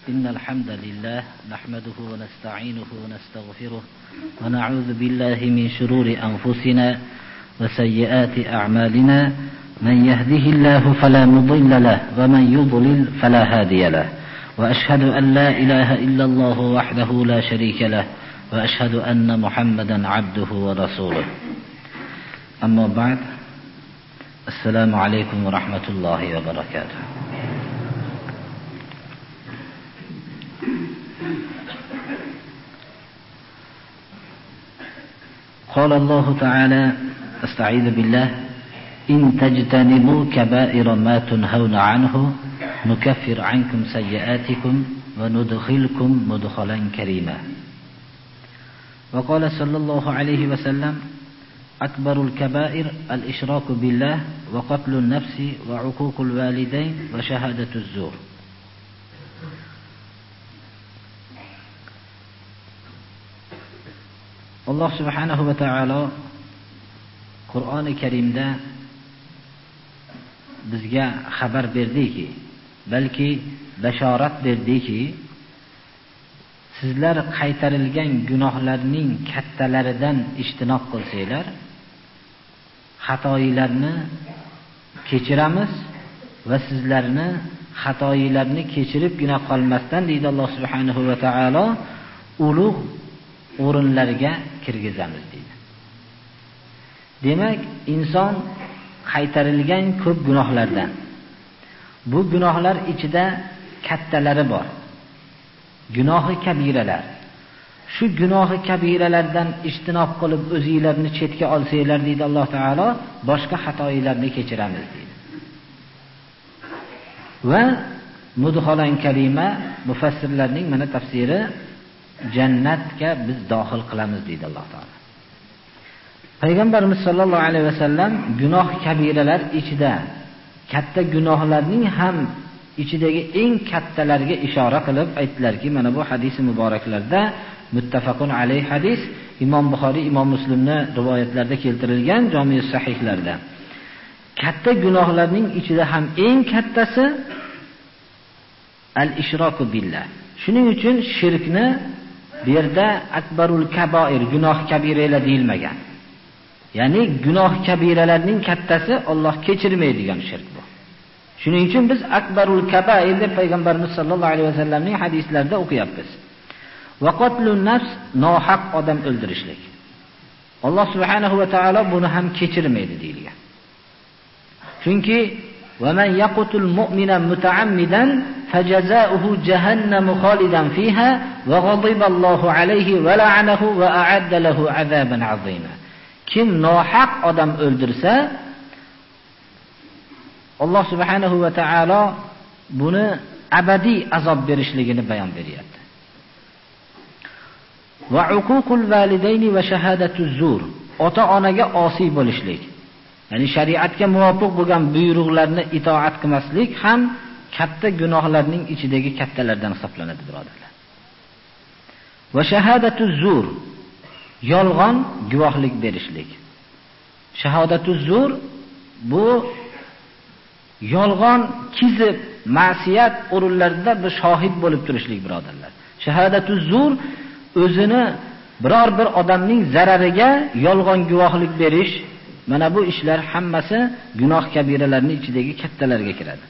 إن الحمد لله نحمده ونستعينه ونستغفره ونعوذ بالله من شرور أنفسنا وسيئات أعمالنا. من يهده الله فلا مضل له ومن يضلل فلا هادي له، وأشهد أن لا إله إلا الله وحده لا شريك له، وأشهد أن محمدا عبده ورسوله. أما بعد، السلام عليكم ورحمة الله وبركاته. قال الله تعالى: استعيذ بالله: إن تجتنبوا كبائر ما تنهون عنه نكفر عنكم سيئاتكم وندخلكم مدخلا كريما. وقال صلى الله عليه وسلم: أكبر الكبائر الإشراك بالله وقتل النفس وعقوق الوالدين وشهادة الزور. Allah subhanahu va taolo Qur'oni Karimda bizga xabar berdiki, balki bashorat berdiki, sizlar qaytarilgan gunohlarning kattalaridan ijtinob qilsanglar, xatoyilarni kechiramiz va sizlarni xatoyilarni kechiribgina qolmasdan, deydi Alloh subhanahu va taolo, ulug' o'rinlarga kirgizamiz deydi. Demak, inson qaytarilgan ko'p gunohlardan, bu gunohlar ichida kattalari bor, gunohi kabiralar. Shu gunohi kabiralardan ijtinob qilib o'zingizlarni chetga olsanglar, deydi Alloh taolo, boshqa xatoyilarni kechiramiz deydi. Va mudholan kalima, mufassirlarning mana tafsiri, jannatga biz dohil qilamiz deydi Alloh taolo. Payg'ambarimiz sollallohu alayhi vasallam gunoh kabiralar ichida katta gunohlarning ham ichidagi eng kattalariga ishora qilib aytdilarki, mana bu hadis muboraklarda muttafaqun alayh hadis, Imom Buxoriy, Imom Muslimning rivoyatlarida keltirilgan Jami' sahihlarda. Katta gunohlarning ichida ham eng kattasi al-ishroku billah. Shuning uchun shirkni bu yerda akbarul kaboir, gunoh kabiralar deyilmagan. Ya'ni gunoh kabiralarning kattasi Alloh kechirmaydigan shirk bu. Shuning uchun biz akbarul kabair deb payg'ambarimiz sollallohu alayhi vasallamning hadislarida o'qiyapmiz. Va qatlun nafs, nohaq odam o'ldirishlik. Alloh subhanahu va taolo buni ham kechirmaydi deyilgan. Chunki va man yaqtul mu'mina muta'ammidan fajazaohu jahannamu khalidan fiha va ghadiballohu alayhi va la'anahu va a'adda lahu azaban 'azima. Kim nohaq odam o'ldirsa, Alloh subhanahu va taolo buni abadiy azob berishligini bayon beryapti. Va uququl validayni va shahadatuz zur, ota-onaga osiy bo'lishlik. Ya'ni shariatga muvofiq bo'lgan buyruqlarni itoat qilmaslik ham katta gunohlarning ichidagi kattalardan hisoblanadi, birodarlar. Va shahadatuz zur, yolg'on guvohlik berishlik. Shahadatuz zur bu yolg'on, kizib, ma'siyat o'rinlarida bir shohid bo'lib turishlik, birodarlar. Shahadatuz zur o'zini biror bir odamning zarariga yolg'on guvohlik berish, mana bu ishlar hammasi gunoh kabiralarning ichidagi kattalarga kiradi.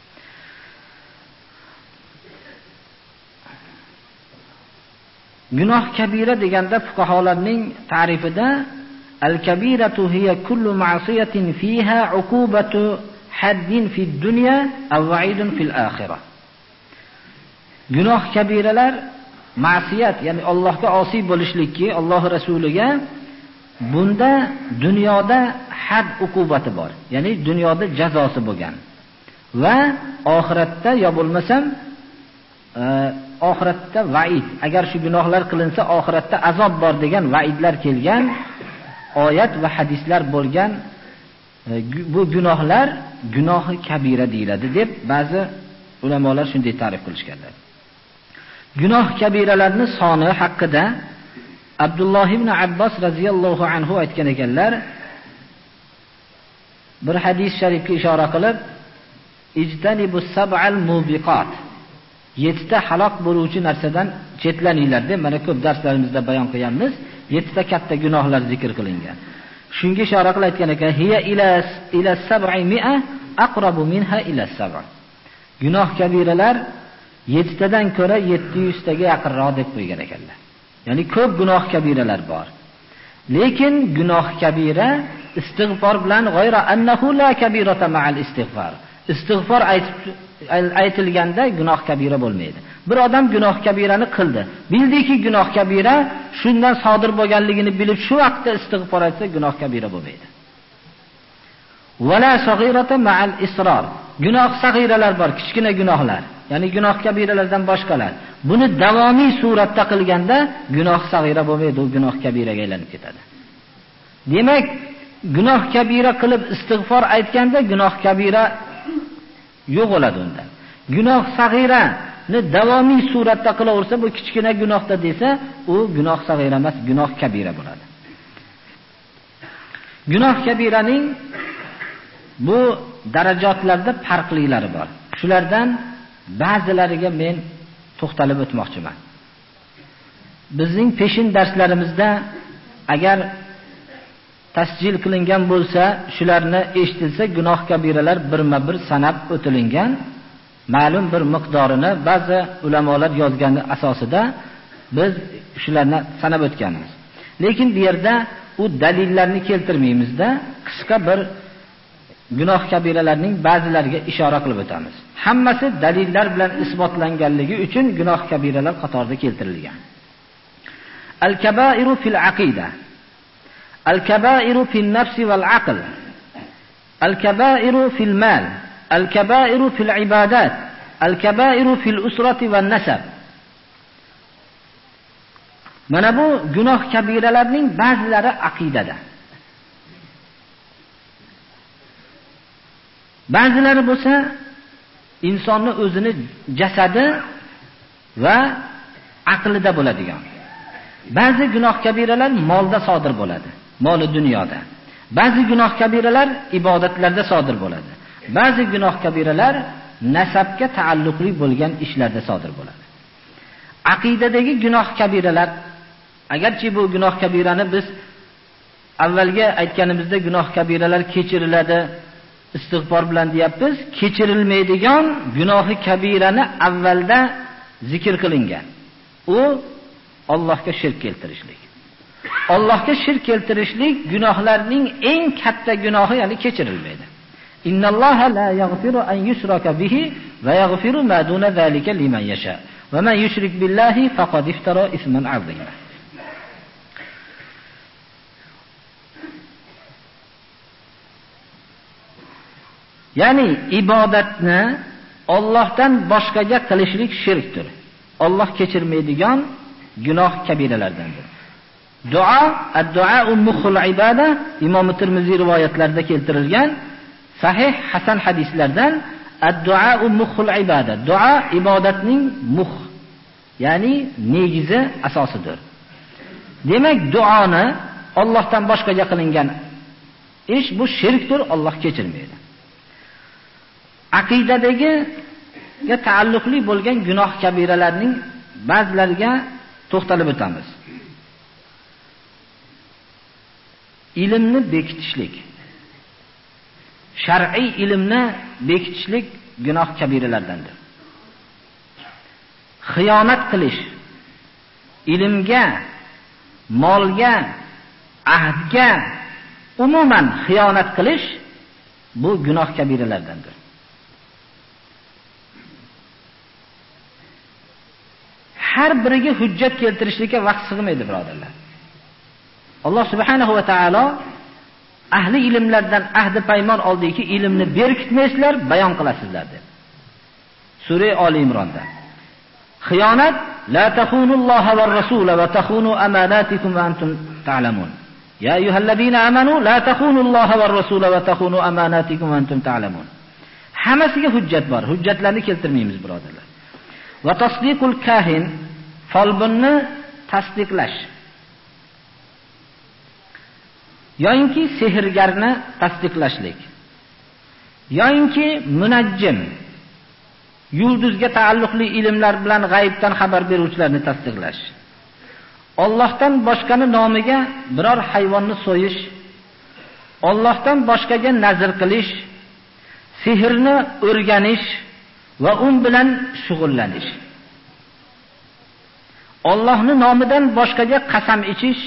Gunoh kabira deganda fuqaholarning ta'rifida al-kabiratu hiya kullu ma'siyatin fiha uqubatu haddin fid dunya aw wa'idun fil akhirah. Gunoh kabiralar ma'siyat, ya'ni Allohga osiy bo'lishlikki, Alloh rasuliga, bunda dunyoda had uqubati bor. Ya'ni dunyoda jazosi bo'lgan. Va oxiratda yo bo'lmasam oxiratda va'id, agar shu gunohlar qilinsa oxiratda azob bor degan va'idlar kelgan oyat va hadislar bo'lgan bu gunohlar gunohi kabira deyiladi deb ba'zi ulamolar shunday ta'rif qilishganlar. Gunoh kabiralarning soni haqida Abdulloh ibn Abbos radhiyallohu anhu aytgan ekanlar, bir hadis sharifga ishora qilib, ijtanibus sab'al mubiqat, 7 ta halok bo'luvchi narsadan chetlaninglar deb mana ko'p darslarimizda bayon qilganmiz. 7 ta katta gunohlar zikr qilingan. Shunga ishora qilib aytgan ekan, hiya ila 700 aqrabu minha ila 7. Gunoh kabiralar 7 tadan ko'ra 700 taga yaqinroq deb qo'ygan ekanlar. Ya'ni ko'p gunoh kabiralar bor. Lekin gunoh kabira istig'for bilan g'ayra annahu la kabirata ma'al istig'for. Istig'for aytilganda gunoh kabira bo'lmaydi. Bir odam gunoh kabirani qildi. Bildiki gunoh kabira, shundan sodir bo'lganligini bilib shu vaqtda istig'for aytsa gunoh kabira bo'lmaydi. Wala saghirata ma'al israr. Gunoh sag'iralar bor, kichkina gunohlar. Ya'ni gunoh kabiralardan boshqalar. Buni davomiy suratda qilganda gunoh sag'ira bo'lmaydi, u gunoh kabiraga aylanib ketadi. Demak, gunoh kabira qilib istig'for aytganda gunoh kabira yo'q bo'ladi unda. Gunoh sag'irani davomiy suratda qilaversa, bu kichkina gunohda desa, u gunoh sag'ira emas, gunoh kabira bo'ladi. Gunoh kabiraning bu darajatlarda farqlilari bor. Shulardan ba'zilariga men to'xtalib o'tmoqchiman. Bizning peshin darslarimizda agar tasjil qilingan bo'lsa, shularni eshitilsa, gunoh kabiralar birma-bir sanab o'tilingan, ma'lum bir miqdorini ba'zi ulamolar yozgan asosida biz shularni sanab o'tganmiz. Lekin bu yerda u dalillarni keltirmaymizda, qisqa bir gunoh kabiralarning ba'zilariga ishora qilib o'tamiz. Hammasi dalillar bilan isbotlanganligi uchun gunoh kabiralar qatorida keltirilgan. Al-kabairu fil aqida. Al-kabairu fil nafsi wal aql. Al-kabairu fil mal. Al-kabairu fil ibadat. Al-kabairu fil usrati wan nasab. Mana bu gunoh kabiralarning ba'zilari aqidada. Ba'zilari bo'lsa insonning o'zini jasadi va aqlida bo'ladigan. Ba'zi gunoh kabiralar molda sodir bo'ladi, moli dunyoda. Ba'zi gunoh kabiralar ibodatlarda sodir bo'ladi. Ba'zi gunoh kabiralar nasabga taalluqli bo'lgan ishlarda sodir bo'ladi. Aqidadagi gunoh kabiralar, agarchi bu gunoh kabirani biz avvalga aytganimizda gunoh kabiralar kechiriladi, istig'for bilan deyapmiz, kechirilmaydigan gunohi kabirani avvalda zikr qilingan. U Allohga shirk keltirishlik. Allohga shirk keltirishlik gunohlarning eng katta gunohi, ya'ni kechirilmaydi. Innalloha la yaghfiru an yushraka bihi va yaghfiru ma duna zalika liman yasha. Va man yushrik billahi faqad iftara isman azima. Ya'ni ibodatni Allohdan boshqaga qilishlik shirkdir. Alloh kechirmaydigan gunoh kabiralardandir. Duo, ad-duo mukhul ibada, Imom Tirmiziy rivoyatlarida keltirilgan sahih hasan hadislardan ad-duo mukhul ibada. Duo ibodatning mukh, ya'ni negizi, asosidir. Demak, duoni Allohdan boshqaga qilingan ish bu shirkdir, Alloh kechirmaydi. Aqidadagi taalluqli bo'lgan gunoh kabiralarning ba'zilariga to'xtalib o'tamiz. Ilmni bekitishlik. Shar'iy ilmni bekitishlik gunoh kabiralardandir. Xiyonat qilish, ilmga, molga, ahdga, umuman xiyonat qilish bu gunoh kabiralardandir. Har biriga hujjat keltirishlikka vaqt sig'maydi, birodarlar. Alloh subhanahu va taolo ahli ilmlardan ahdi paymon oldiki, ilmni berkitmaysizlar, bayon qilasizlar deb. Sura Oli Imronda. Xiyonat, la taxunulloha va rasula va taxunu amanatikum va antum ta'lamun. Ya ayyuhallazina amanu la taxunulloha va rasula va taxunu amanatikum va antum ta'lamun. Hammasiga hujjat bor. Hujjatlarni keltirmaymiz, birodarlar. Va tasdiqul kahin, folbinni tasdiqlash. Yo'inki sehrgarni tasdiqlashlik. Yo'inki munajjim, yulduzga taalluqli ilmlar bilan g'aybdan xabar beruvchilarni tasdiqlash, Allohdan boshqani nomiga biror hayvonni so'yish, Allohdan boshqaga nazr qilish, sehrni o'rganish va un bilan shug'ullanish, Allohning nomidan boshqaga qasam ichish,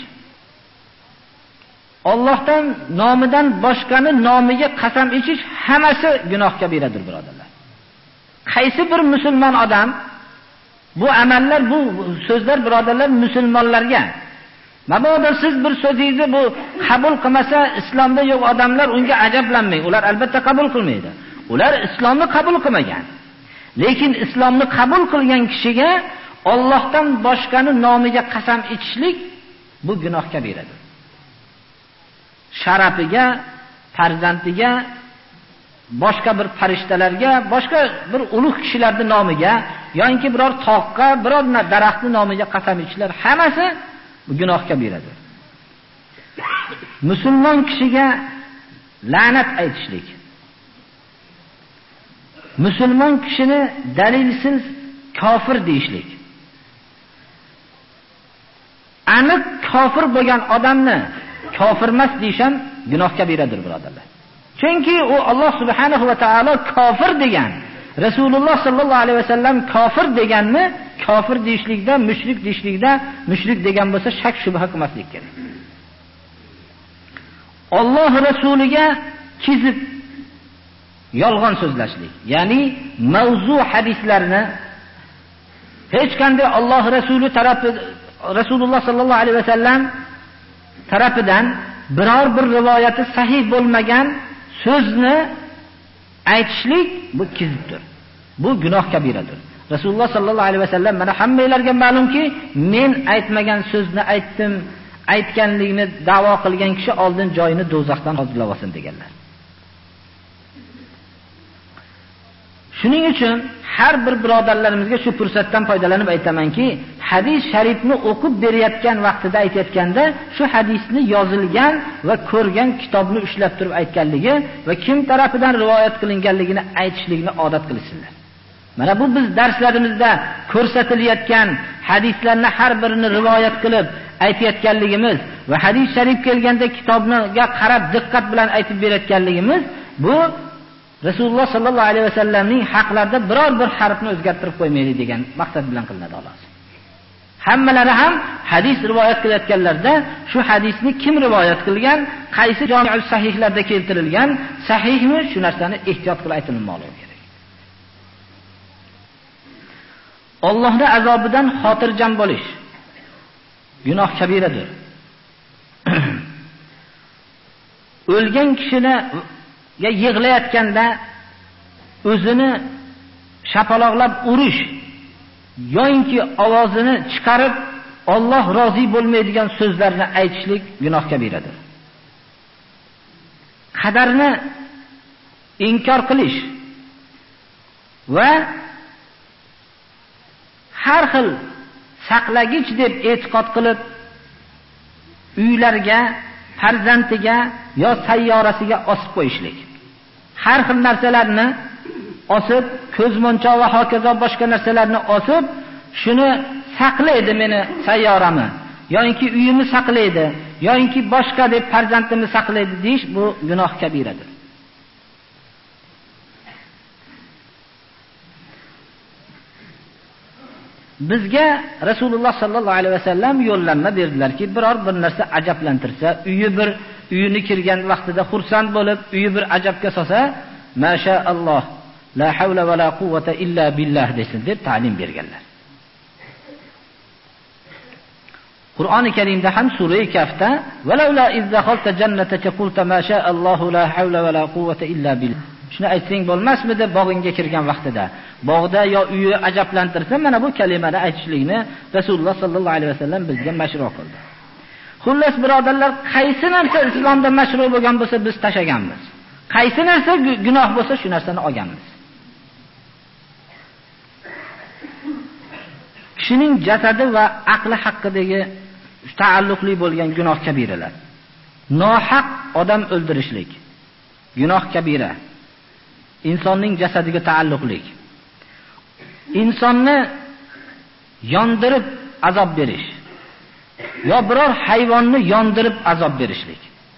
Allohdan nomidan boshqani nomiga qasam ichish hammasi gunoh kabiradir, birodarlar. Qaysi bir musulmon odam bu amallar, bu so'zlar birodarlar musulmonlarga, mabodo siz bir so'zingizni bu qabul qilmasa, islomda yo'q odamlar unga ajablanmang. Ular albatta qabul qilmaydi. Ular islomni qabul qilmagan. Lekin islomni qabul qilgan kishiga Allohdan boshqani nomiga qasam ichishlik bu gunoh kabiradir. Sharafiga, farzandiga, boshqa bir farishtalarga, boshqa bir ulug' kishilarning nomiga yoki biror toqqa, biror daraxtning nomiga qasam ichishlar hammasi gunoh kabiradir. Musulmon kishiga la'nat aytishlik, musulmon kishini dalilsiz kofir deyishlik, aniq kofir bo'lgan odamni kofir emas deyish ham gunoh kabiradir, birodarlar. Chunki u Alloh subhanahu va taolo kofir degan, Rasululloh sallallohu alayhi vasallam kofir deganni kofir deyishlikda, mushrik deyishlikda, mushrik degan bo'lsa shak shubha qilmaslik kerak. Alloh rasuliga kizib, yolg'on so'zlashlik, ya'ni mavzu hadislarni hech qanday Alloh rasuli Rasululloh sallallohu alayhi vasallam tarafidan biror bir rivoyati sahih bo'lmagan so'zni aytishlik bu kizibdir. Bu gunoh kabiradir. Rasululloh sallallohu alayhi vasallam mana hammalarga ma'lumki, men aytmagan so'zni aytdim, aytganligini da'vo qilgan kishi oldin joyini do'zaxdan hozirlab olsin deganlar. Shuning uchun har bir birodarlarimizga shu fursatdan foydalanib aytamanki, hadis sharifni o'qib berayotgan vaqtida aytayotganda, shu hadisni yozilgan va ko'rgan kitobni ushlab turib aytganligi va kim tarafidan rivoyat qilinganligini aytishlikni odat qilsinlar. Mana bu biz darslarimizda ko'rsatilayotgan hadislarni har birini rivoyat qilib aytayotganligimiz va hadis sharif kelganda kitobga qarab diqqat bilan aytib berayotganligimiz bu Rasululloh sallallohu alayhi vasallamning haqlarida biror bir harfni o'zgartirib qo'ymaydi degan maqsad bilan qilinadi, xolos. Hammalari ham hadis rivoyat qilayotganlarda shu hadisni kim rivoyat qilgan, qaysi jami'ul sahihlarda keltirilgan, sahihmi, shu narsani ehtiyot qilib aytilmoqligi kerak. Allohning azobidan xotirjam bo'lish gunoh kabiradir. O'lgan kishini yig'layotganda o'zini shapaloqlab urish yoki ovozini chiqarib Alloh rozi bo'lmaydigan so'zlarni aytishlik gunoh kabiradir. Qadarni inkor qilish va har xil saqlagich deb e'tiqod qilib uylarga, farzandiga yo sayyorasiga osib qo'yishlik. Har xil narsalarni osib, ko'zmonchoq va hokazo boshqa narsalarni osib, shuni saqlaydi meni sayyorami, yoki uyimni saqlaydi, yoki boshqa deb farzandimni saqlaydi deyish bu gunoh kabiradir. Bizga Rasululloh sallallohu alayhi vasallam yo'llanma berdilarki, biror bir narsa ajablantirsa, uyini kirgan vaqtida xursand bo'lib, uyi bir ajabga solsa, mashaalloh, la havla va la quvvata illa billah desin deb ta'lim berganlar. Qur'oni Karimda ham sura-i Kahfda "Valaula iz dakhalta jannataka qulta mashaallohu la havla va la quvvata illa billah." Shuni aytsang bo'lmasmidi bog'ingga kirgan vaqtida? Bog'da yo uyi ajablantirsa, mana bu kalimani aytishlikni Rasululloh sallallohu alayhi vasallam bizga mashru qildi. Xullas birodarlar, qaysi narsa islomda mashru bo'lgan bo'lsa biz tashaganmiz. Qaysi narsa gunoh bo'lsa shu narsani olganmiz. Kishining jasadi va aqli haqidagi taalluqli bo'lgan gunoh kabiralar. Nohaq odam o'ldirishlik gunoh kabira. Insonning jasadiga taalluqli. insonni yondirib azob berish yo biror hayvonni yondirib azob berishlik.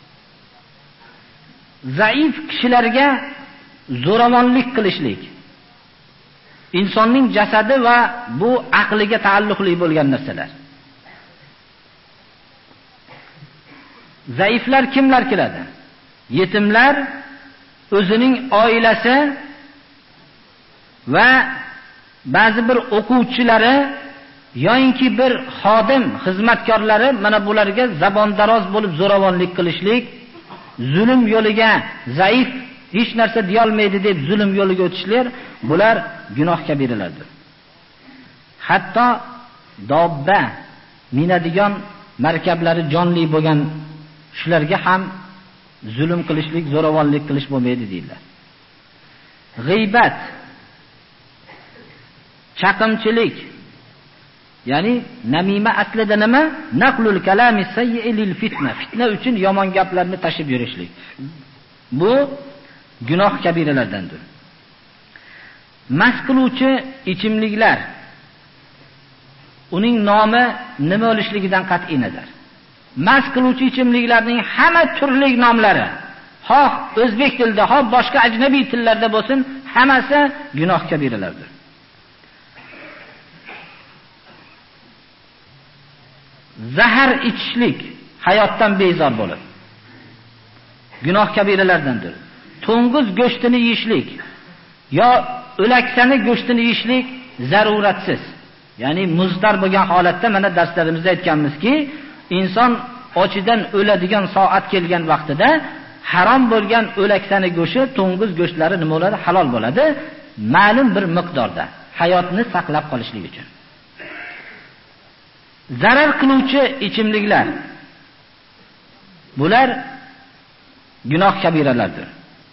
Zaif kishilarga zo'ravonlik qilishlik. Insonning jasadi va bu aqliga taalluqli bo'lgan narsalar. Zaiflar kimlar kiradi? Yetimlar, o'zining oilasi va ba'zi bir o'quvchilari yoinki bir xodim, xizmatkorlari mana bularga zabondaroz bo'lib zo'ravonlik qilishlik, zulm yo'liga zaif hech narsa deya olmaydi deb zulm yo'liga o'tishlar, bular gunoh kabiralardir. Hatto dobba minadigan markablari jonli bo'lgan shularga ham zulm qilishlik, zo'ravonlik qilish bo'lmaydi deydilar. G'iybat, chaqimchilik, ya'ni namima aslida nima? Naqlul kalami sayyi lil fitna. Fitna uchun yomon gaplarni tashib yurishlik. Bu gunoh kabiralardandir. Mast qiluvchi ichimliklar, uning nomi nima bo'lishligidan qat'iy nazar. Mast qiluvchi ichimliklarning hamma turli nomlari, xoh o'zbek tilida, xoh boshqa ajnabiy tillarda bo'lsin, hammasi gunoh kabiralardir. Zahar ichishlik, hayotdan bezor bo'lib, gunoh kabiralardandir. To'ng'iz go'shtini yeyishlik yo o'laksani go'shtini yeyishlik zaruratsiz. Ya'ni muzdar bo'lgan holatda mana darslarimizda aytganmizki, inson ochidan o'ladigan soat kelgan vaqtida harom bo'lgan o'laksani go'shti, to'ng'iz go'shtlari nima bo'ladi? Halol bo'ladi, ma'lum bir miqdorda, hayotni saqlab qolishlik uchun. Zarar qiluvchi ichimliklar, bular gunoh kabiralardir.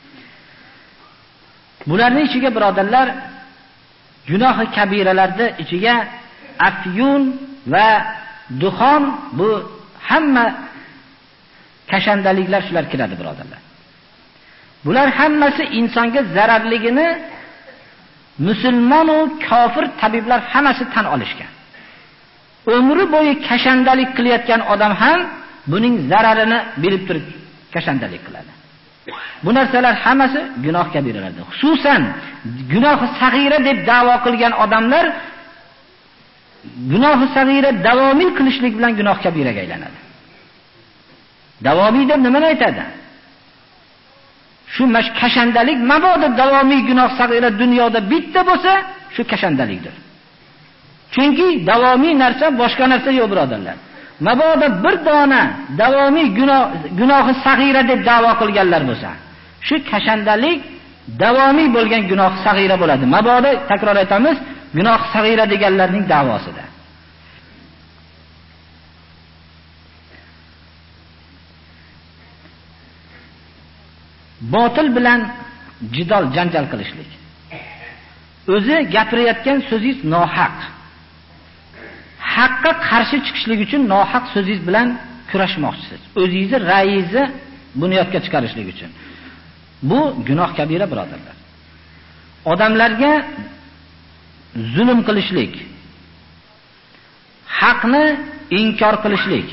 Bularning ichiga birodarlar, gunohi kabiralarning ichiga afyun va duxon, bu hamma kashandaliklar shular kiradi birodarlar. Bular hammasi insonga zararligini musulmon va kofir tabiblar hammasi tan olishgan. Umri bo'yi kashandalik qilayotgan odam ham buning zararini bilib turib kashandalik qiladi. Bu narsalar hammasi gunoh kabiralardir. Xususan gunohi sag'ira deb da'vo qilgan odamlar gunohi sag'ira davomiy qilishlik bilan gunoh kabiraga aylanadi. Davomiy deb nimani aytadi? Shu kashandalik mabodo davomiy gunoh sag'ira dunyoda bitta bo'lsa, shu kashandalikdir. Chunki davomiy narsa boshqa narsa yo'q birodarlar. Mabodo bir dona davomiy gunohi sag'ira deb da'vo qilganlar bo'lsa, shu kashandalik davomiy bo'lgan gunoh sag'ira bo'ladi. Mabodo takror aytamiz, gunoh sag'ira deganlarning da'vosida. Botil bilan jidal, janjal qilishlik. O'zi gapirayotgan so'zingiz nohaq. Haqqa qarshi chiqishlik uchun nohaq so'zingiz bilan kurashmoqchisiz. O'zingizni ra'yingizni bunyodga chiqarishlik uchun. Bu gunoh kabira birodarlar. Odamlarga zulm qilishlik, haqni inkor qilishlik,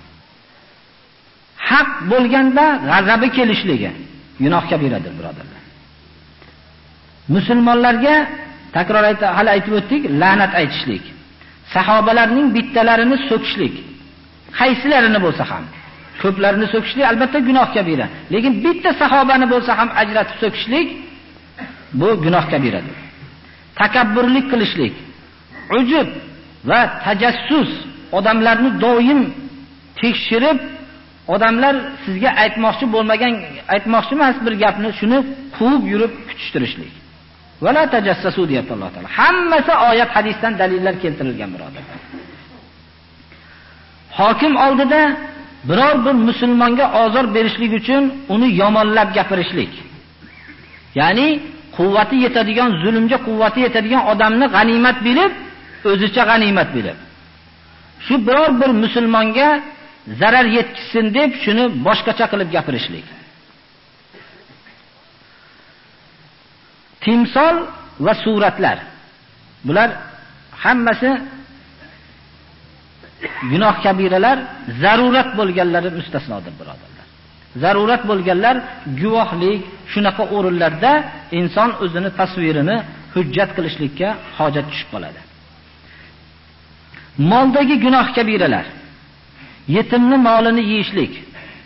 haq bo'lganda g'azabi kelishligi gunoh kabiradir birodarlar. Musulmonlarga takror hali aytib o'tdik, la'nat aytishlik, sahobalarning bittalarini so'kishlik, qaysilarini bo'lsa ham, ko'plarini so'kishlik albatta gunoh kabira, lekin bitta sahobani bo'lsa ham ajratib so'kishlik bu gunoh kabiradir. Takabburlik qilishlik, ujub va tajassus, odamlarni doim tekshirib, odamlar sizga aytmoqchi bo'lmagan, aytmoqchi emas bir gapni, shuni quvib yurib kutishtirishlik. Va la tajassasu deyapti Alloh taolo. Hammasi oyat hadisdan dalillar keltirilgan birodarlar. Hokim oldida biror bir musulmonga ozor berishlik uchun uni yomonlab gapirishlik. Ya'ni quvvati yetadigan, zulmga quvvati yetadigan odamni g'animat bilib, o'zicha g'animat bilib, shu biror bir musulmonga zarar yetkazsin deb shuni boshqacha qilib gapirishlik. Timsol va suratlar. Bular hammasi gunoh kabiralar, zarurat bo'lganlari mustasnodir, birodarlar. Zarurat bo'lganlar guvohlik, shunaqa o'rinlarda inson o'zini tasvirini hujjat qilishlikka hojat tushib qoladi. Moldagi gunoh kabiralar, yetimni molini yeyishlik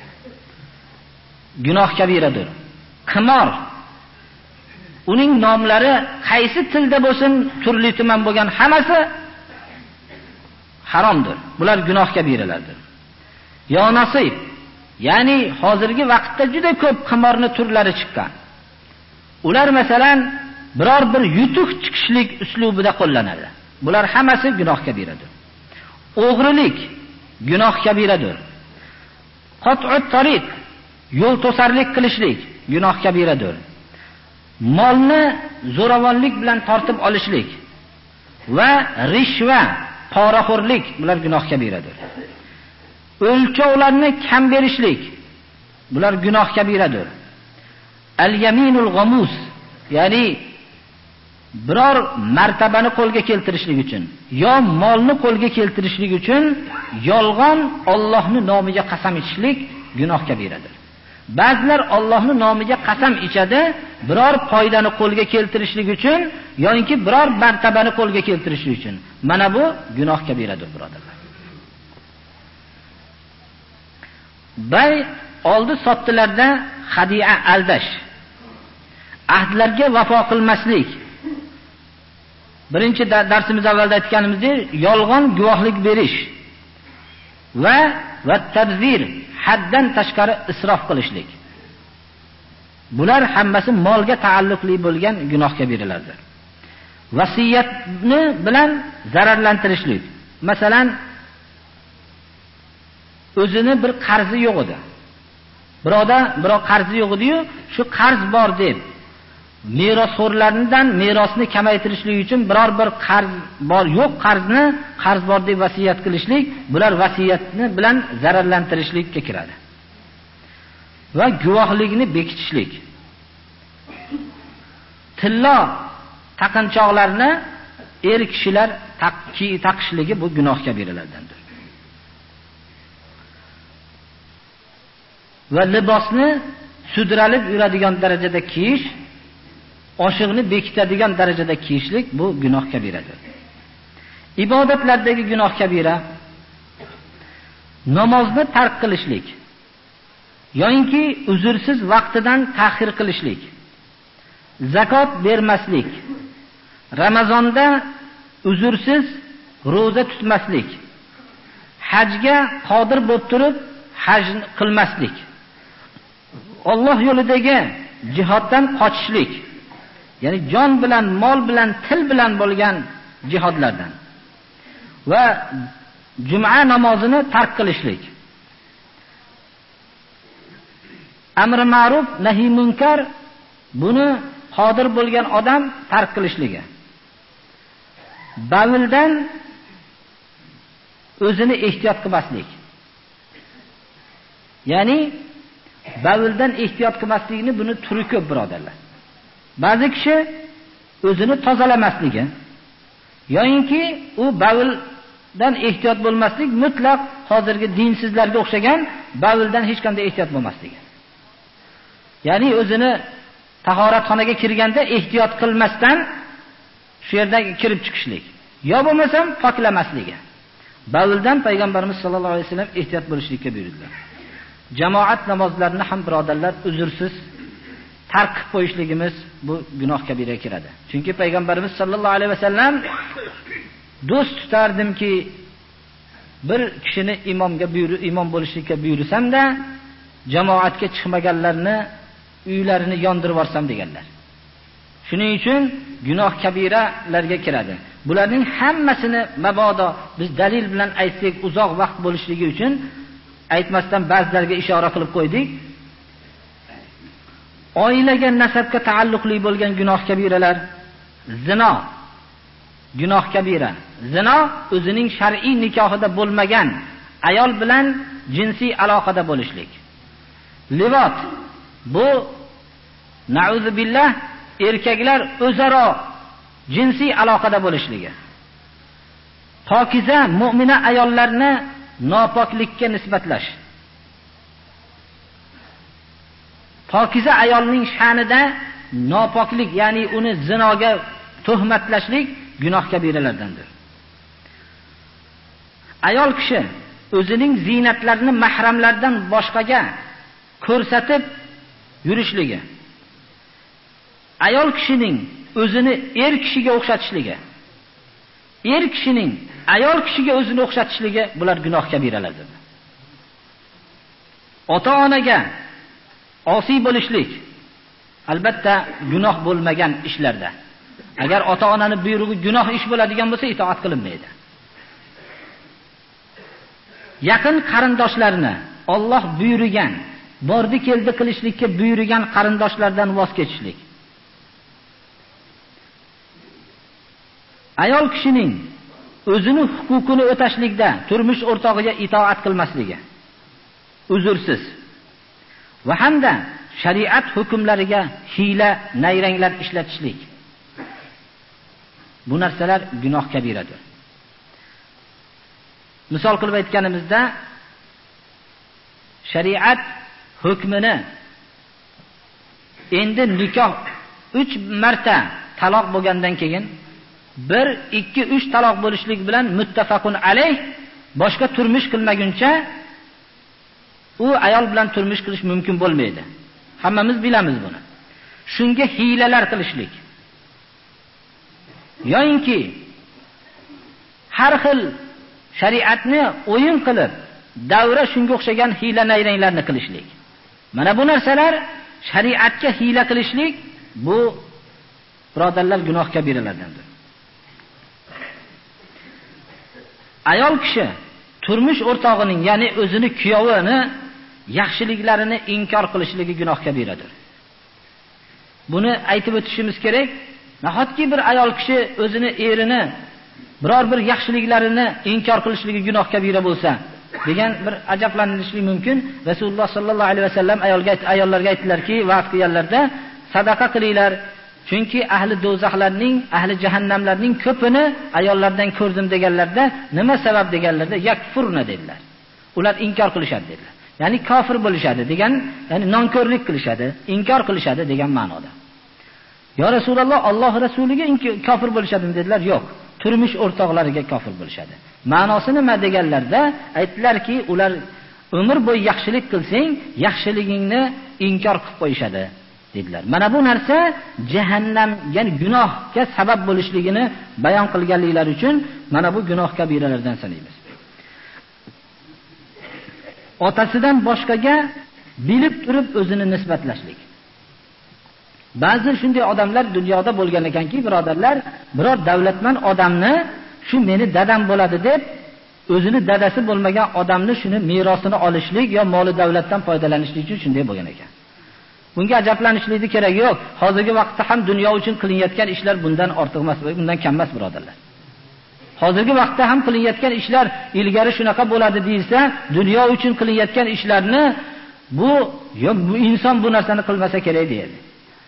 gunoh kabiradir. Qimor, uning nomlari qaysi tilda bo'lsin, turli tuman bo'lgan hammasi haromdir. Bular gunoh kabiralardir. Yo nasib, ya'ni hozirgi vaqtda juda ko'p qimorning turlari chiqqan. Ular masalan biror bir yutuq chiqishlik uslubida qo'llanadi. Bular hammasi gunoh kabiradir. O'g'rilik gunoh kabiradir. Qat'ut tariq, yo'l to'sarlik qilishlik gunoh kabiradir. Molni zo'ravonlik bilan tortib olishlik va rishva, poraxo'rlik bular gunoh kabiradir. O'lchovlarni kam berishlik bular gunoh kabiradir. Al-yaminul ghamus, ya'ni biror martabani qo'lga keltirishlik uchun yo molni qo'lga keltirishlik uchun yolg'on Allohning nomiga qasam ichishlik gunoh kabiradir. Ba'zilar Allohning nomiga qasam ichadi, biror foydani qo'lga keltirishlik uchun yoki biror martabani qo'lga keltirishlik uchun. Mana bu gunoh kabiradir, birodarlar. Bay oldi sotdilarda hadiya aldash, ahdlarga vafo qilmaslik. Birinchi darsimiz avvalda aytganimizdek, yolg'on guvohlik berish va tabzir, haddan tashqari isrof qilishlik. Bular hammasi molga taalluqli bo'lgan gunoh kabiralardir. Vasiyatni bilan zararlantirishlik. Masalan, o'zini bir qarzi yo'q edi. Biror qarzi yo'q edi-yu, shu qarz bor deb merosxo'rlardan merosni kamaytirishlik uchun biror bir qarz bor, yo'q qarz bor deb vasiyat qilishlik, bular vasiyatni bilan zararlantirishlikka kiradi. Va guvohlikni bekitishlik. Tillo taqinchoqlarni er kishilar taqishligi bu gunoh kabiralardandir. Va libosni sudralib yuradigan darajada kiyish, oshiqni bekitadigan darajada kiyishlik bu gunoh kabiradir. Ibodatlardagi gunoh kabira namozni tark qilishlik yoki uzrsiz vaqtidan ta'xir qilishlik, zakot bermaslik, Ramazonda uzrsiz roza tutmaslik, hajga qodir bo'lib turib haj qilmaslik, Alloh yo'lidagi jihoddan qochishlik, ya'ni jon bilan, mol bilan, til bilan bo'lgan jihodlardan va juma namozini tark qilishlik. Amr ma'ruf, nahi munkar, buni qodir bo'lgan odam tark qilishligi. Bavildan o'zini ehtiyot qilmaslik. Ya'ni bavildan ehtiyot qilmaslikni buni turi ko'p, birodarlar. Ba'zi kishi o'zini tozalamasligi yoki u bavildan ehtiyot bo'lmaslik mutlaq hozirgi dinsizlarga o'xshagan bavildan hech qanday ehtiyot bo'lmasligi. Ya'ni o'zini tahoratxonaga kirganda ehtiyot qilmasdan shu yerdan kirib chiqishlik. Yo bo'lmasam poklamasligi. Bavildan payg'ambarimiz sollallohu alayhi vasallam ehtiyot bo'lishlikka buyurdilar. Jamoat namozlarini ham birodarlar uzrsiz tark qilib qo'yishligimiz bu gunoh kabiraga kiradi. Chunki payg'ambarimiz sollallohu alayhi vasallam do'st tutardimki, bir kishini imom bo'lishlikka buyursam-da, jamoatga chiqmaganlarni uylarini yondirib yuborsam deganlar. Shuning uchun gunoh kabiralarga kiradi. Bularning hammasini mabodo biz dalil bilan aytsak uzoq vaqt bo'lishligi uchun aytmasdan ba'zilarga ishora qilib qo'ydik. Oilaga, nasabga taalluqli bo'lgan gunoh kabiralar, zino gunoh kabira. Zino o'zining shar'iy nikohida bo'lmagan ayol bilan jinsiy aloqada bo'lishlik. Livot, bu na'uzu billah, erkaklar o'zaro jinsiy aloqada bo'lishligi. Pokiza mu'mina ayollarni nopoklikka nisbatlash. Pokiza ayolning sha'nida nopoklik, ya'ni uni zinoga tuhmatlashlik gunoh kabiralardandir. Ayol kishi o'zining ziynatlarini mahramlardan boshqaga ko'rsatib yurishligi. Ayol kishining o'zini er kishiga o'xshatishligi. Er kishining ayol kishiga o'zini o'xshatishligi bular gunoh kabiralardir. Ota-onaga osiy bo'lishlik albatta gunoh bo'lmagan ishlarda. Agar ota-onaning buyrug'i gunoh ish bo'ladigan bo'lsa, itoat qilinmaydi. Yaqin qarindoshlarni Alloh buyurgan, bordi keldi qilishlikka buyurgan qarindoshlardan voz kechishlik. Ayol kishining o'zini huquqini o'tashlikda turmush o'rtog'iga itoat qilmasligi uzursiz va hamda shariat hukmlariga hiyla, nayranglar ishlatishlik. Bu narsalar gunoh kabiradir. Misol qilib aytganimizda, shariat hukmini endi nikoh 3 marta taloq bo'lgandan keyin 1, 2, 3 taloq bo'lishlik bilan muttafaqun alayh boshqa turmush qilmaguncha u ayol bilan turmush qilish mumkin bo'lmaydi. Hammamiz bilamiz buni. Shunga hiylalar qilishlik. Yo'inki har xil shariatni o'yin qilib, davra shunga o'xshagan hiyla nayranglarni qilishlik. Mana bu narsalar shariatga hiyla qilishlik, bu birodarlar gunoh kabiralardandir. Ayol kishi turmush o'rtog'ining, ya'ni o'zini kuyovini yaxshiliklarini inkor qilishligi gunoh kabiradir. Buni aytib o'tishimiz kerak. Nahotki bir ayol kishi o'zini erini biror bir yaxshiliklarini inkor qilishligi gunoh kabira bo'lsa, degan bir ajablanishlik mumkin. Rasululloh sallallohu alayhi vasallam ayollarga aytdilarki, va'z qilganlarda sadaqa qilinglar, chunki ahli do'zaxlarning, ahli jahannamlarning ko'pini ayollardan ko'rdim deganlarda, nima sabab deganlarda, yakfurna dedilar. Ular inkor qilishadi dedilar. Ya'ni kofir bo'lishadi degan, ya'ni nonko'rlik qilishadi, inkor qilishadi degan ma'noda. Ya Rasululloh, Alloh rasuliga kofir bo'lishadimi dedilar? Yo'q, turmush o'rtoqlariga kofir bo'lishadi. Ma'nosi nima deganlarda aytdilarki, ular umr bo'yi yaxshilik qilsang, yaxshiligingni inkor qilib qo'yishadi dedilar. Mana bu narsa jahannam, ya'ni gunohga sabab bo'lishligini bayon qilganliklari uchun mana bu gunoh kabiralardan sanaymiz. Otasidan boshqaga bilib turib o'zini nisbatlashlik. Ba'zi shunday odamlar dunyoda bo'lgan ekanki, birodarlar, biror davlatman odamni shu meni dadam bo'ladi deb o'zini dadasi bo'lmagan odamni shuni merosini olishlik yo moli davlatdan foydalanishlik uchun shunday bo'lgan ekan. Bunga ajablanishlikning keragi yo'q. Hozirgi vaqtda ham dunyo uchun qilinayotgan ishlar bundan ortiq emas, bundan kam emas, birodarlar. Hozirgi vaqtda ham qilinayotgan ishlar ilgari shunaqa bo'ladi deyilsa, dunyo uchun qilinayotgan ishlarni bu inson bu narsani qilmasa kerak deydi.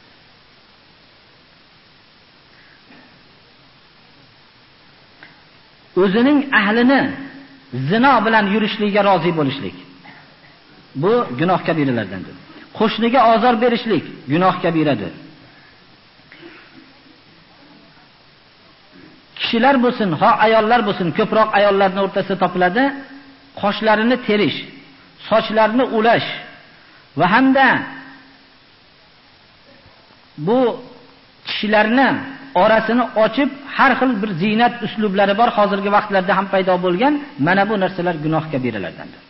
O'zining ahlini zino bilan yurishligiga rozi bo'lishlik. Bu gunoh kabiralardandir. Qo'shniga ozor berishlik gunoh kabiradir. Kishilar bo'lsin, ayollar bo'lsin, ko'proq ayollarning o'rtasida topiladi, qoshlarini terish, sochlarini ulash va hamda bu kishilarni orasini ochib har xil bir ziynat uslublari bor, hozirgi vaqtlarda ham paydo bo'lgan. Mana bu narsalar gunoh kabiralardandir.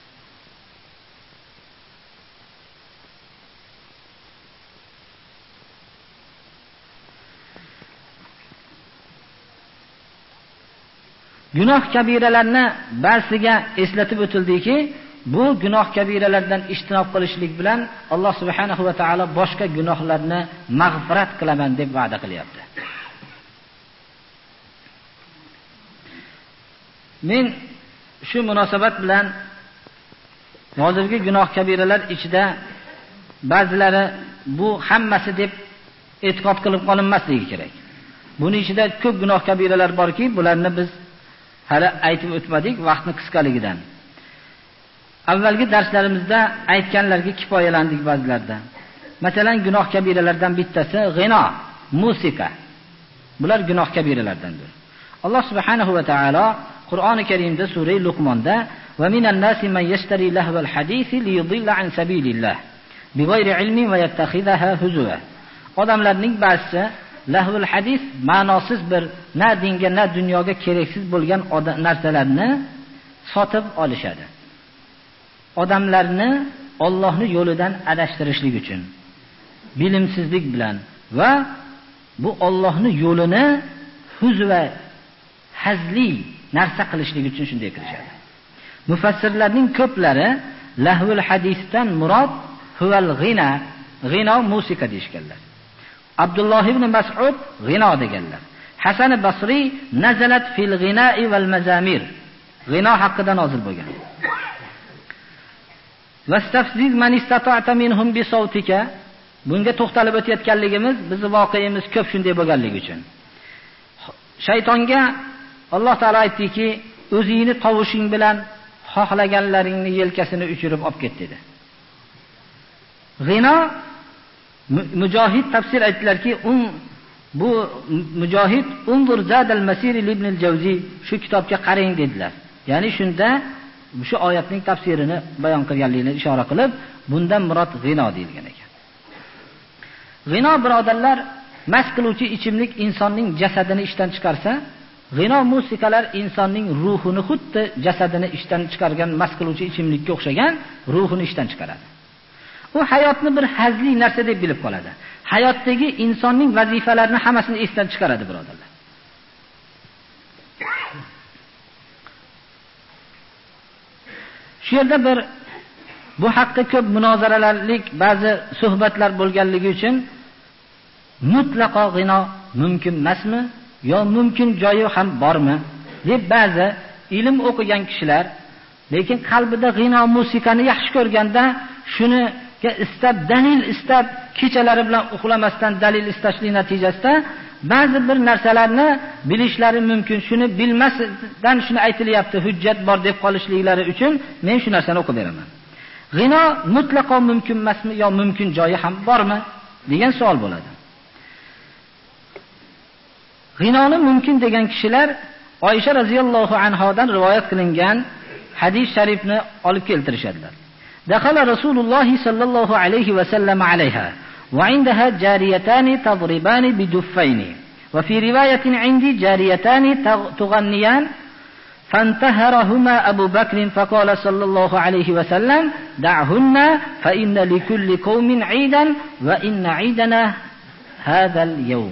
Gunoh kabiralarni ba'ziga eslatib o'tildiki, bu gunoh kabiralardan ijtinob qilishlik bilan Alloh subhanahu va taolo boshqa gunohlarni mag'firat qilaman deb va'da qilyapti. Men shu munosabat bilan hozirgi gunoh kabiralar ichida ba'zilari bu hammasi deb e'tiqod qilib qolinmasligi kerak. Buning ichida ko'p gunoh kabiralar borki, bularni biz hali aytib o'tmadik vaqtning qisqaligidan. Avvalgi darslarimizda aytganlarga kifoyalandik ba'zilarda. Masalan, gunoh kabiralardan bittasi g'ino, musiqa. Bular gunoh kabiralardandir. Alloh subhanahu va taolo Qur'oni Karimda sura Luqmonda va minan nasi man yashtari lahval hadisi liyudilla an sabilillah bighayri ilmin va yattakhidaha huzwa. Odamlarning ba'zisi lahvul hadis ma'nosiz bir na dinga na dunyoga keraksiz bo'lgan narsalarni sotib olishadi. Odamlarni Allohning yo'lidan adashtirishlik uchun, bilimsizlik bilan va bu Allohning yo'lini huzva hazli narsa qilishlik uchun shunday qilishadi. Mufassirlarning ko'plari lahvul hadisdan murod huval g'ino musiqa deyishganlar. Abdulloh ibn Mas'ud g'ino deganlar. Hasan Basri nazalat fil g'ina'i wal mazamir. G'ino haqida nozil bo'lgan. Vastafziz man istata'ta minhum bi sawtika. Bunga to'xtalib o'tayotganligimiz bizni voqeimiz ko'p shunday bo'lganligi uchun. Shaytonga Alloh taolo aytdiki, o'zingni tovushing bilan xohlaganlaringni yelkasini uchirib olib ket dedi. G'ino Mujohid tafsir aytdilarki, bu Mujohid unzur zadal masir ibn al-Jawzi shu kitobga qarang dedilar. Ya'ni shunda shu oyatning tafsirini bayon qilganligini ishora qilib, bundan murod g'ino deyilgan ekan. G'ino birodarlar, mast qiluvchi ichimlik insonning jasadini ishdan chiqarsa, g'ino musiqalar insonning ruhini xuddi jasadini ishdan chiqargan mast qiluvchi ichimlikka o'xshagan ruhini ishdan chiqaradi. U hayotni bir hazli narsa deb bilib qoladi. Hayotdagi insonning vazifalarini hammasini esdan chiqaradi birodarlar. Shu yerda bir bu haqda ko'p munozaralarlik ba'zi suhbatlar bo'lganligi uchun mutlaqo g'ino mumkin emasmi yo mumkin joyi ham bormi deb ba'zi ilm o'qigan kishilar, lekin qalbida g'ino musiqani yaxshi ko'rganda shuni dalil istab kechalari bilan uxlamasdan dalil istashlik natijasida ba'zi bir narsalarni bilishlari mumkin, shuni bilmasdan shuni aytilyapti, hujjat bor deb qolishliklari uchun men shu narsani o'qib beraman. G'ino mutlaqo mumkin emasmi yo mumkin joyi ham bormi degan savol bo'ladi. G'inoni mumkin degan kishilar Oysha radhiyallohu anhodan rivoyat qilingan hadis sharifni olib keltirishadilar. Dakhala Rasululloh sallallohu alayhi va sallam alayha va indaha jariyatani tadribani biduffayni va fi riwayatin indi jariyatani tughanniyan fantaharahuma Abu Bakr faqala sallallohu alayhi va sallam da'hunna fa inna likulli qawmin 'idan va inna 'idana hadha al-yawm.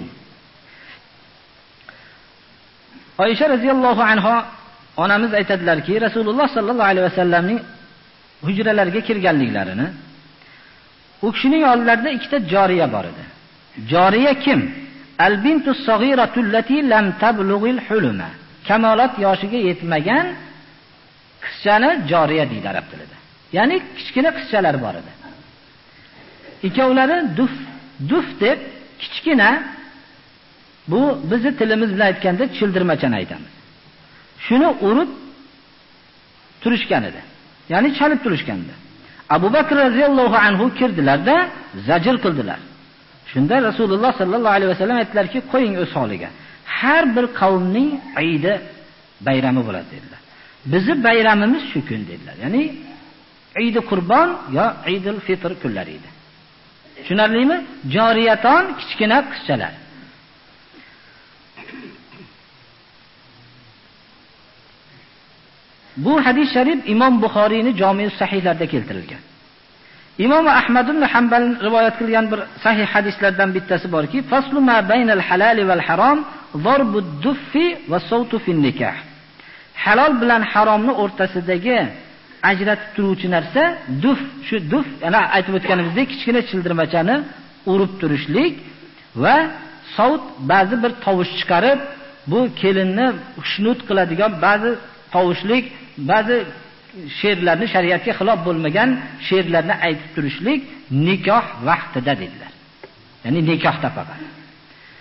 Oysha radhiyallohu anha onamiz aytadilarki, Rasululloh sallallohu alayhi va sallamning hujralarga kirganliklarini, u kishining oldilarida ikkita joriya bor edi. Joriya kim? Al-bintu as-saghiratu allati lam tablughil huluma. Kamolat yoshiga yetmagan qizchani joriya deydi arab tilida. Ya'ni kichkina qizchalar bor edi. Ikkovlari duf deb kichkina, bu bizni tilimiz bilan aytganda childirmachani aytamiz. Shuni urib turishgan edi. Ya'ni chalib turishganda. Abu Bakr radhiyallohu anhu kirdilarda zajr qildilar. Shunda Rasululloh sallallohu alayhi vasallam aytdilarki, qo'ying o'z holiga. Har bir qavmning Eid bayrami bo'ladi dedilar. Bizi bayramimiz shu kun dedilar. Ya'ni Eid Qurbon yo Eidul Fitr kunlari edi. Tushunarlimi? Joriyaton kichkina qizchalar. Bu hadis sharif Imom Buxoriyning Jami' sahihlarida keltirilgan. Imom Ahmad ibn Hanbal rivoyat qilgan bir sahih hadislardan bittasi borki, faslu ma baynal halal val harom darbud duffi va sawtu fin nikah. Halol bilan haromni o'rtasidagi ajratib turuvchi narsa duf. Shu duf, ana aytib o'tganimizdek kichkina childirmachani urib turishlik va savt, ba'zi bir tovush chiqarib bu kelinni xushnud qiladigan ba'zi tovushlik, ba'zi she'rlarni shariatga xilof bo'lmagan she'rlarni aytib turishlik nikoh vaqtida dedilar. Ya'ni nikohda faqat.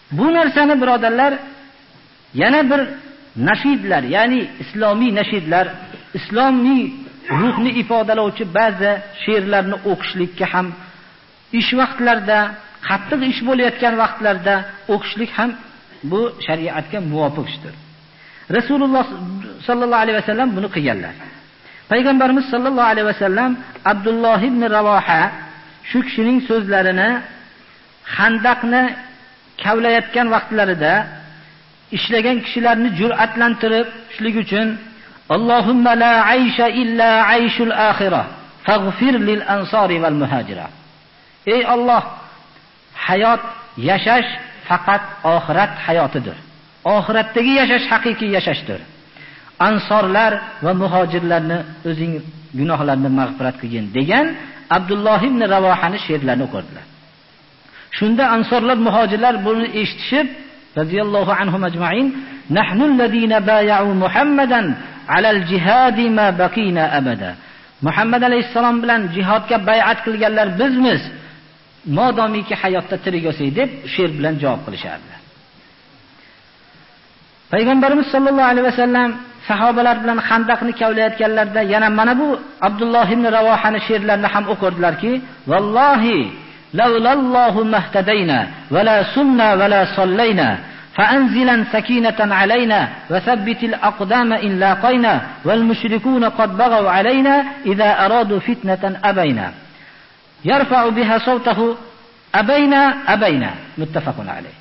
Bu narsani birodarlar yana bir nashidlar, ya'ni islomiy nashidlar, islomiy ruhni ifodalovchi ba'zi she'rlarni o'qishlikka ham ish vaqtlarida, qattiq ish bo'layotgan vaqtlarda o'qishlik ham bu shariatga muvofiq ishdir. Rasululloh sallallohu alayhi vasallam buni qilganlar. Payg'ambarimiz sallallohu alayhi vasallam Abdulloh ibn Ravoha shu kishining so'zlarini Xandaqni kavlayotgan vaqtlarida ishlagan kishilarni jur'atlantirib shuning uchun Allohumma la aysha illa ayshul axirah faghfir lil ansori val muhajira. Ey Alloh, hayot, yashash faqat oxirat hayotidir. Oxiratdagi yashash haqiqiy yashashdir. Ansorlar va muhojirlarni o'zing gunohlarini mag'firat qilgin degan Abdulloh ibn Ravohani she'rlarini o'qidilar. Shunda ansorlar, muhojirlar buni eshitishib radhiyallohu anhum ajma'in, nahnu alladhina bay'u Muhammadan alal jihadi ma baqina abada. Muhammad alayhisalom bilan jihodga bay'at qilganlar bizmiz, modomiki hayotda tirik bo'lsak deb she'r bilan javob qilishardi. Payg'ambarimiz sallallohu alayhi vasallam sahobalar bilan Xandaqni kavlayotganlarda yana mana bu Abdulloh ibn Ravohani she'rlarini ham o'qirdilarki, vallohi laulallohu mahtadayna va la sumna va la sallayna فأنزلا سكينة علينا وثبت الأقدام إن لاقينا والمشركون قد بغوا علينا إذا أرادوا فتنة أبينا يرفع بها صوته أبينا متفق عليه.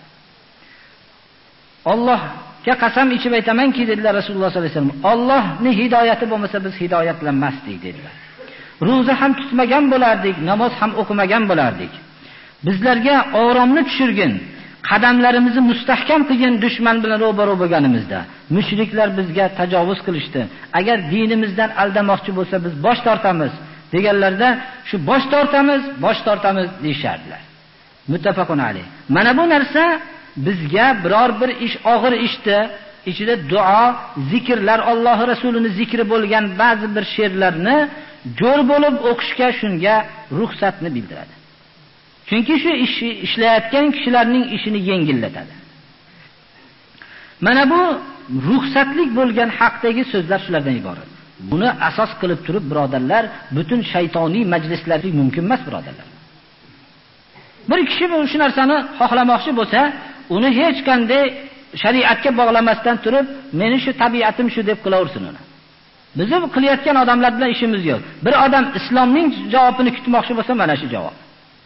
الله qasam ichib aytamanki dedilar Rasululloh sollallohu alayhi vasallam, Allohning hidoyati bo'lmasa biz hidoyatlanmasdik dedilar. Ro'za ham tutmagan bo'lardik, namoz ham o'qimagan bo'lardik. Bizlarga oromni tushirgin, qadamlarimizni mustahkam qilgan dushman bilan ro'baro bo'lganimizda mushriklar bizga tajovuz qilishdi. Agar dinimizdan aldamoqchi bo'lsa biz bosh tortamiz deganlarda shu bosh tortamiz deyishardilar. Muttafaqun alayh. Mana bu narsa bizga biror bir ish, og'ir ishda ichida duo, zikrlar, Alloh Rasulini zikri bo'lgan ba'zi bir she'rlarni jo'r bo'lib o'qishga shunga ruxsatni bildiradi. Chunki shu ishni ishlayotgan kishilarning ishini yengillatadi. Mana bu ruxsatlik bo'lgan haqdagi so'zlar shulardan iborat. Buni asos qilib turib birodarlar, butun shaytoniy majlislarga mumkin emas birodarlar. Bir kishi shu narsani xohlamoqchi bo'lsa, uni hech qanday shariatga bog'lamasdan turib, meni shu tabiatim shu deb qilaversin uni. Biz qilayotgan odamlar bilan ishimiz yo'q. Bir odam islomning javobini kutmoqchi bo'lsa, mana shu javob.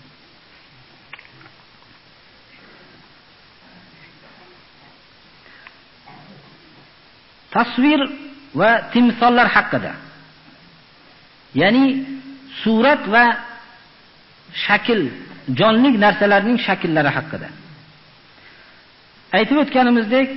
Tasvir va timsollar haqida. Ya'ni surat va shakl, jonli narsalarning shakllari haqida. Aytib o'tganimizdek,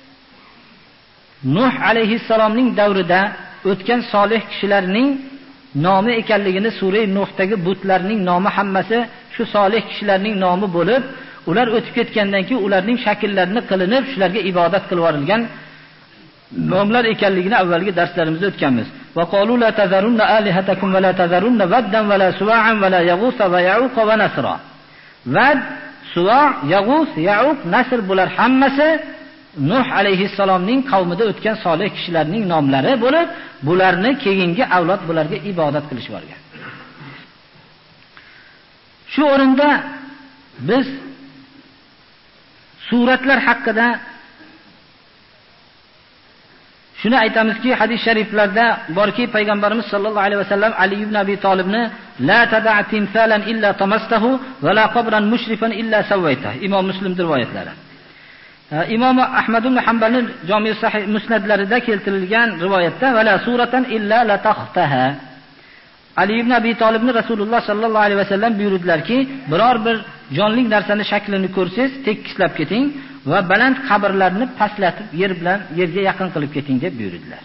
Nuh alayhissalomning davrida o'tgan solih kishilarning nomi ekanligini sura Nuhdagi butlarning nomi hammasi shu solih kishilarning nomi bo'lib, ular o'tib ketgandan keyin ularning shakllarini qilinib, shularga ibodat qilib yuborilgan nomlar ekanligini avvalgi darslarimizda o'tganmiz. Va qalu la tazarunna alihatakum va la tazarunna vaddan va la suwa'an va la yaghus va ya'uq va nasra. Vad, Suva, Yaghus, Ya'uq, Nasr bular hammasi Nuh alayhissalomning qavmida o'tgan solih kishilarning nomlari bo'lib, bularni keyingi avlod bularga ibodat qilish borgan. Shu o'rinda biz suratlar haqida shuni aytamizki, hadis shariflarda borki, payg'ambarimiz sollallohu alayhi vasallam Ali ibn Abi Talibni la tad'a timsalan illa tamastahu va la qabran mushrifan illa sawayta. Imom Muslim rivoyatlari. Imom Ahmad ibn Hanbalning Jami' Sahih musnadlarida keltirilgan rivoyatda va la suratan illa la takhtaha. Ali ibn Abi Talibni Rasululloh sallallohu alayhi vasallam buyurdilarki, biror bir jonli narsani shaklini ko'rsangiz, tekislab keting va baland qabrlarni pastlatib yerga yaqin qilib keting deb buyurdilar.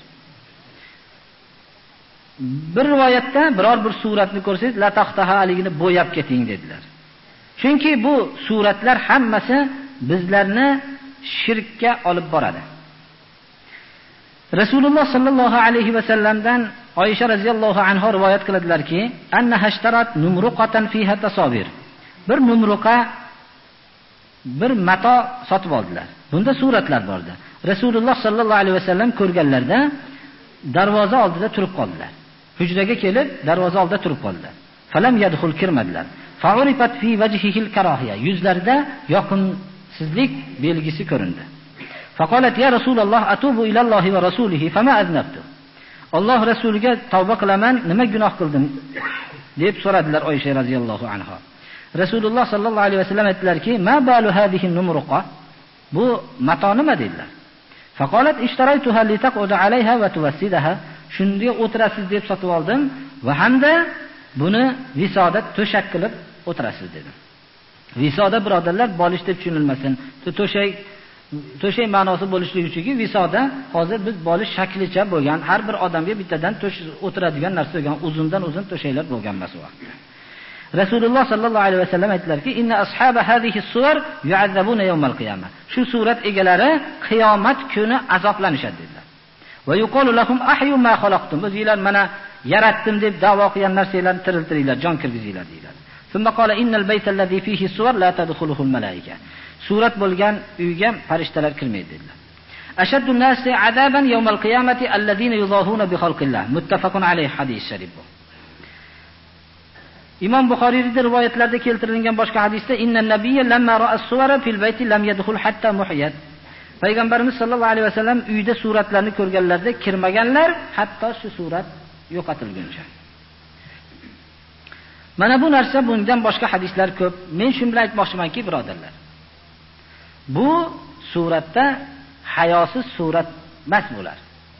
Bir rivoyatda biror bir suratni ko'rsangiz, la taxtaha aligini bo'yab keting dedilar. Chunki bu suratlar hammasi bizlarni shirkka olib boradi. Rasululloh sallallohu alayhi vasallamdan Oysha radhiyallohu anha rivoyat qiladilarki, anna hashtarat numruqatan fiha tasawir. Bir numruqa bir mato sotib oldilar. Bunda suratlar bordi. Rasululloh sallallohu alayhi vasallam ko'rganlarda darvoza oldida turib qoldilar. Hujraga kelib, darvoza oldida turib qoldilar. Falam yadkhul kirmadilar. Fa'urifat fi wajhihi al-karahiya. Yuzlarida yoqinsizlik belgisi ko'rindi. Faqalat ya Rasululloh atubu ila Allohi va rasulihi fama aznabtu. Alloh rasuliga tavba qilaman, nima gunoh qildim deb so'radilar Oysha radhiyallohu anha. Rasululloh sallallohu alayhi vasallam aytdilarki, "Ma balu hadhihi numruqa?" Bu mato nima dedilar. Faqalat ishtaraytuha li taq'uda alayha va tuwassidaha. Shunday o'tirasiz deb sotib oldim va hamda buni visoda to'shak qilib o'tirasiz dedim. Visoda birodarlar bolish deb tushunilmasin. To'shak ma'nosi bo'lishligi uchunki visoda hozir biz bolish shaklicha bo'lgan, har bir odamga bittadan o'tiradigan narsa bo'lgan, uzundan uzun to'shaklar bo'lgan emas u vaqtda. Rasululloh sallallohu alayhi vasallam aytdilarki, "Inna ashaba hadhihi suwar yu'azzabuna yawmal qiyamah." Shu surat egalari qiyomat kuni azoblanishadi dedilar. Va yuqalu lahum ahyu ma khalaqtum. O'zingizlar mana yaratdim deb da'vo qilgan narsalarni tiriltiringlar, jon kirgizinglar deyiladi. Thumma qala innal bayta alladhi fihi suwar la tadkhuluhu al-malaika. Surat bo'lgan uyga farishtalar kirmaydi dedilar. Ashaddu an-nasi azaban yawmal qiyamati alladhina yudahuna bi khalqillah. Muttafaqun alayhi hadis sharif. Imom Buxoriyning rivoyatlarida keltirilgan boshqa hadisda inna nabiyya lamma ra'a as-suwara fil bayti lam yadkhul hatta muhiyat. Payg'ambarimiz sollallohu alayhi vasallam uyda suratlarni ko'rganlarda kirmaganlar, hatto shu surat yo'qotilguncha. Mana bu narsa bundan boshqa hadislar ko'p. Men shu bilan aytmoqchimanki, birodarlar. Bu suratda hayosiz surat emas bo'lar.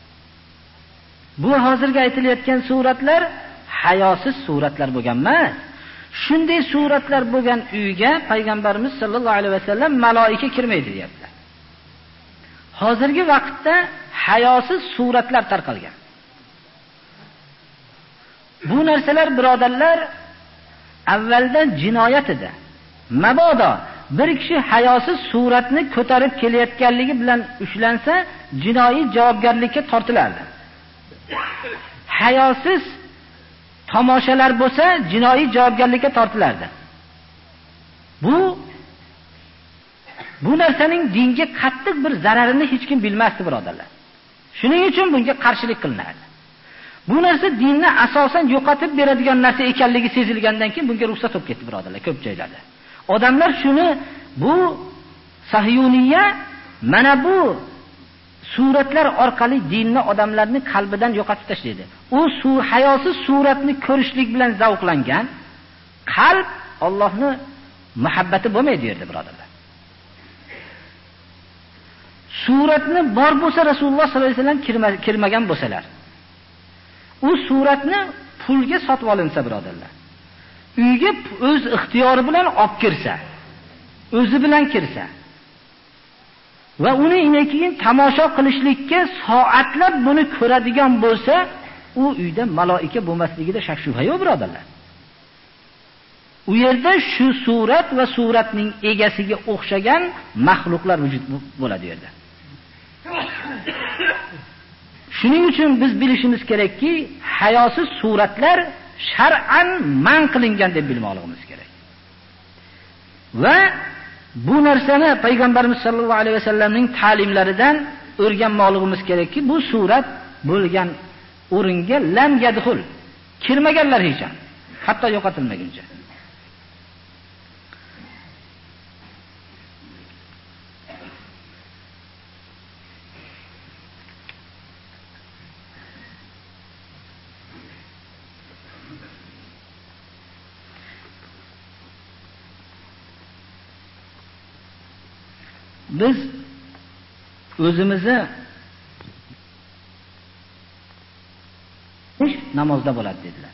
Bu hozirgi aytilayotgan suratlar hayosiz suratlar bo'lgan emas. Shunday suratlar bo'lgan uyga payg'ambarimiz sollallohu alayhi vasallam maloika kirmaydi deyaptilar. Hozirgi vaqtda hayosiz suratlar tarqalgan. Bu narsalar birodarlar avvalda jinoyat edi. Mabodo bir kishi hayosiz suratni ko'tarib kelayotganligi bilan ushlansa, jinoiy javobgarlikka tortilardi. Hayosiz tomoshalar bo'lsa, jinoiy javobgarlikka tortilardi. Bu narsaning dinga qattiq bir zararini hech kim bilmasdi, birodarlar. Shuning uchun bunga qarshilik qilinadi. Bu narsa dinni asosan yo'qotib beradigan narsa ekanligi sezilgandan keyin bunga ruxsat olib ketdi, birodarlar, ko'p joylarda. Odamlar shuni bu sahiyuniya mana bu suratlar orqali dinni odamlarning qalbidan yo'qotib tashlaydi. U hayosiz suratni ko'rishlik bilan zavqlangan qalb Allohning muhabbati bo'lmaydi yerda, birodarlar. Suratni bor bo'lsa Rasululloh sollallohu alayhi vasallam kirmagan bo'lsalar, u suratni pulga sotib olinsa, birodarlar, uyga o'z ixtiyori bilan olib kirsa, o'zi bilan kirsa va uni keyin tomosha qilishlikka soatlab buni ko'radigan bo'lsa, u uyda maloika bo'lmasligida shak shubha yo'q, birodarlar. U yerda shu surat va suratning egasiga o'xshagan maxluqlar vujud bo'ladi yerda. Shuning uchun biz bilishimiz kerakki, hayosiz suratlar shar'an man qilingan deb bilmoqligimiz kerak. Va bu narsani payg'ambarimiz sollallohu alayhi vasallamning ta'limlaridan o'rganmoqligimiz kerakki, bu surat bo'lgan o'ringa lam yadxul kirmaganlar hech ham, hatto yo'qotilmaguncha. Biz o'zimizni namozda bo'ladi dedilar.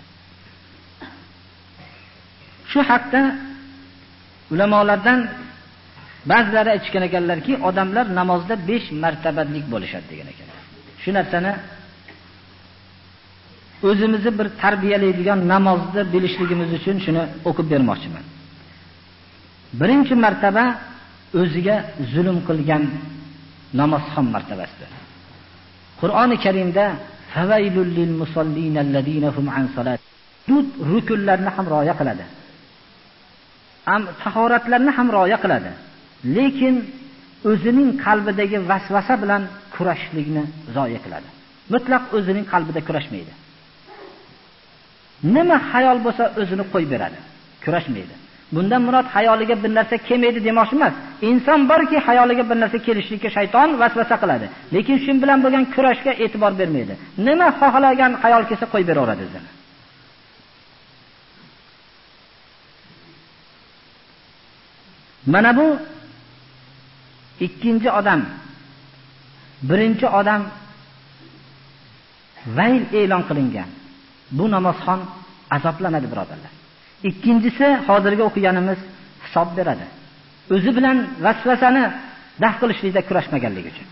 Shu haqda ulamolardan ba'zilari aytgan ekanlarki, odamlar namozda 5 martabalik bo'lishadi degan ekanlar. Shu narsani o'zimizni bir tarbiyalaydigan namozda bilishligimiz uchun shuni o'qib bermoqchiman. Birinchi martaba o'ziga zulm qilgan namozxon martabasidir. Qur'oni Karimda favaylul lil musallin alladina hum an salat rukunlarni ham rioya qiladi. Tahoratlarni ham rioya qiladi. lekin o'zining qalbidagi vasvasa bilan kurashishlikni zoya qiladi. Mutlaq o'zining qalbida kurashmaydi. Nima xayol bo'lsa o'zini qo'yib beradi, kurashmaydi. Bundan murod xayoliga bir narsa kelmaydi demoqchi emas. Inson borki, xayoliga bir narsa kelishlikka shayton vasvasa qiladi, lekin shu bilan bo'lgan kurashga e'tibor bermaydi. Nima xohlagan xayol kelsa qo'yib beraveradi o'zini. Mana bu ikkinchi odam. Birinchi odam vayl e'lon qilingan. Bu namozxon azoblanadi, birodarlar. Ikkinchisi hozirgi o'qiganimiz hisob beradi. O'zi bilan vasvasani daf qilishlikda kurashmaganligi uchun.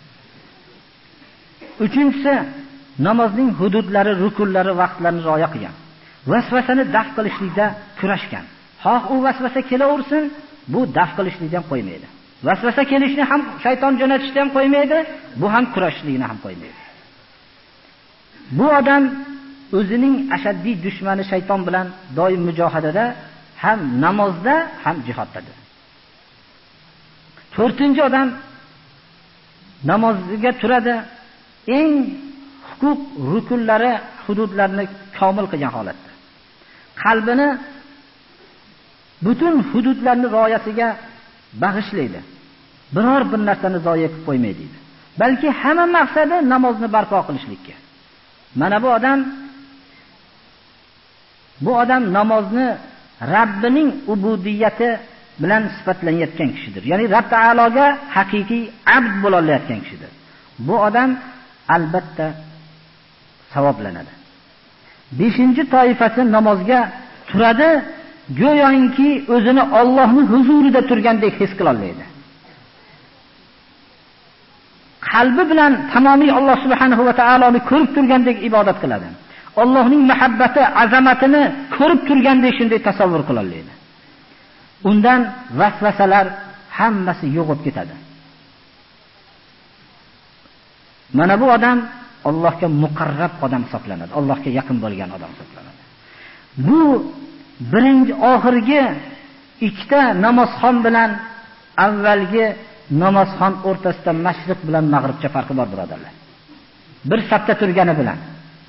Uchinchisi namozning hududlari, rukunlari, vaqtlarini rioya qilgan. Vasvasani daf qilishlikda kurashgan. Xoh u vasvasa kelaversin, bu daf qilishlikdan qo'ymaydi. Vasvasa kelishni ham shayton jo'natishni ham qo'ymaydi, bu ham kurashishlikni ham qo'ymaydi. Bu odam o'zining ashaddiy dushmani shayton bilan doim mujohadada, ham namozda, ham jihoddadir. To'rtinchi odam namozga turadi, eng huquq, rukunlari, hududlarini komil qilgan holatda. Qalbini butun hududlarning rioyasiga bag'ishlaydi. Biror bir narsani zoya qilib qo'ymaydi. Balki hamma maqsadi namozni barpo qilishlikka. Mana bu odam namozni Rabbining ubudiyati bilan sifatlanayotgan kishidir. Ya'ni Rabb taologa haqiqiy abd bo'la olayotgan kishidir. Bu odam albatta savoblanadi. 5-toifasi namozga turadi, go'yoki o'zini Allohning huzurida turgandek his qila oladi. Qalbi bilan tamomiy Alloh subhanahu va taoloni ko'rib turgandek ibodat qiladi. Allohning muhabbati, azamatini ko'rib turgandek shunday tasavvur qila oladi. Undan vasvasalar hammasi yo'qib ketadi. Mana bu odam Allohga muqarrab odam hisoblanadi. Allohga yaqin bo'lgan odam hisoblanadi. Bu birinchi oxirgi ikkita namozxon bilan avvalgi namozxon o'rtasida mashriq bilan mag'ribcha farqi bor, birodarlar. Bir safda turgani bilan.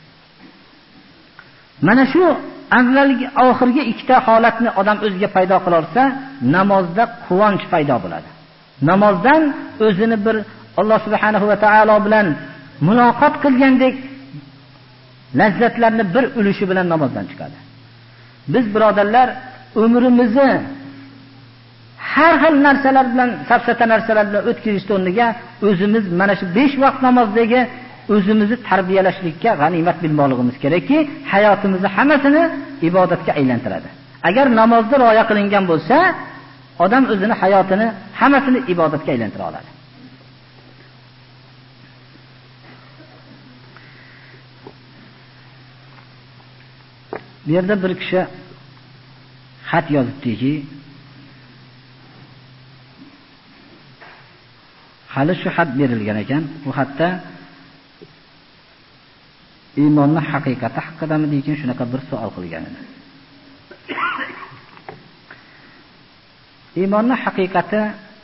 Mana shu avvalgi oxirgi ikkita holatni odam o'ziga paydo qila olsa, namozda quvonch paydo bo'ladi. Namozdan o'zini bir Alloh subhanahu va taolo bilan muloqot qilgandek lazzatlarni bir ulushi bilan namozdan chiqadi. Biz birodarlar umrimizni har xil narsalar bilan, safsata narsalar bilan o'tkazishdan o'rniga o'zimiz mana shu 5 vaqt namozdagi o'zimizni tarbiyalashlikka g'animat bilmoqligimiz kerakki, hayotimizni hammasini ibodatga aylantiradi. Agar namozda rioya qilingan bo'lsa, odam o'zini hayotini hammasini ibodatga aylantira oladi. Bu yerda bir kishi xat yozibdiki, hali shu xat berilgan ekan. Bu xatda iymonning haqiqati haqidami degan shunaqa bir savol qilgan edi. Iymonning haqiqati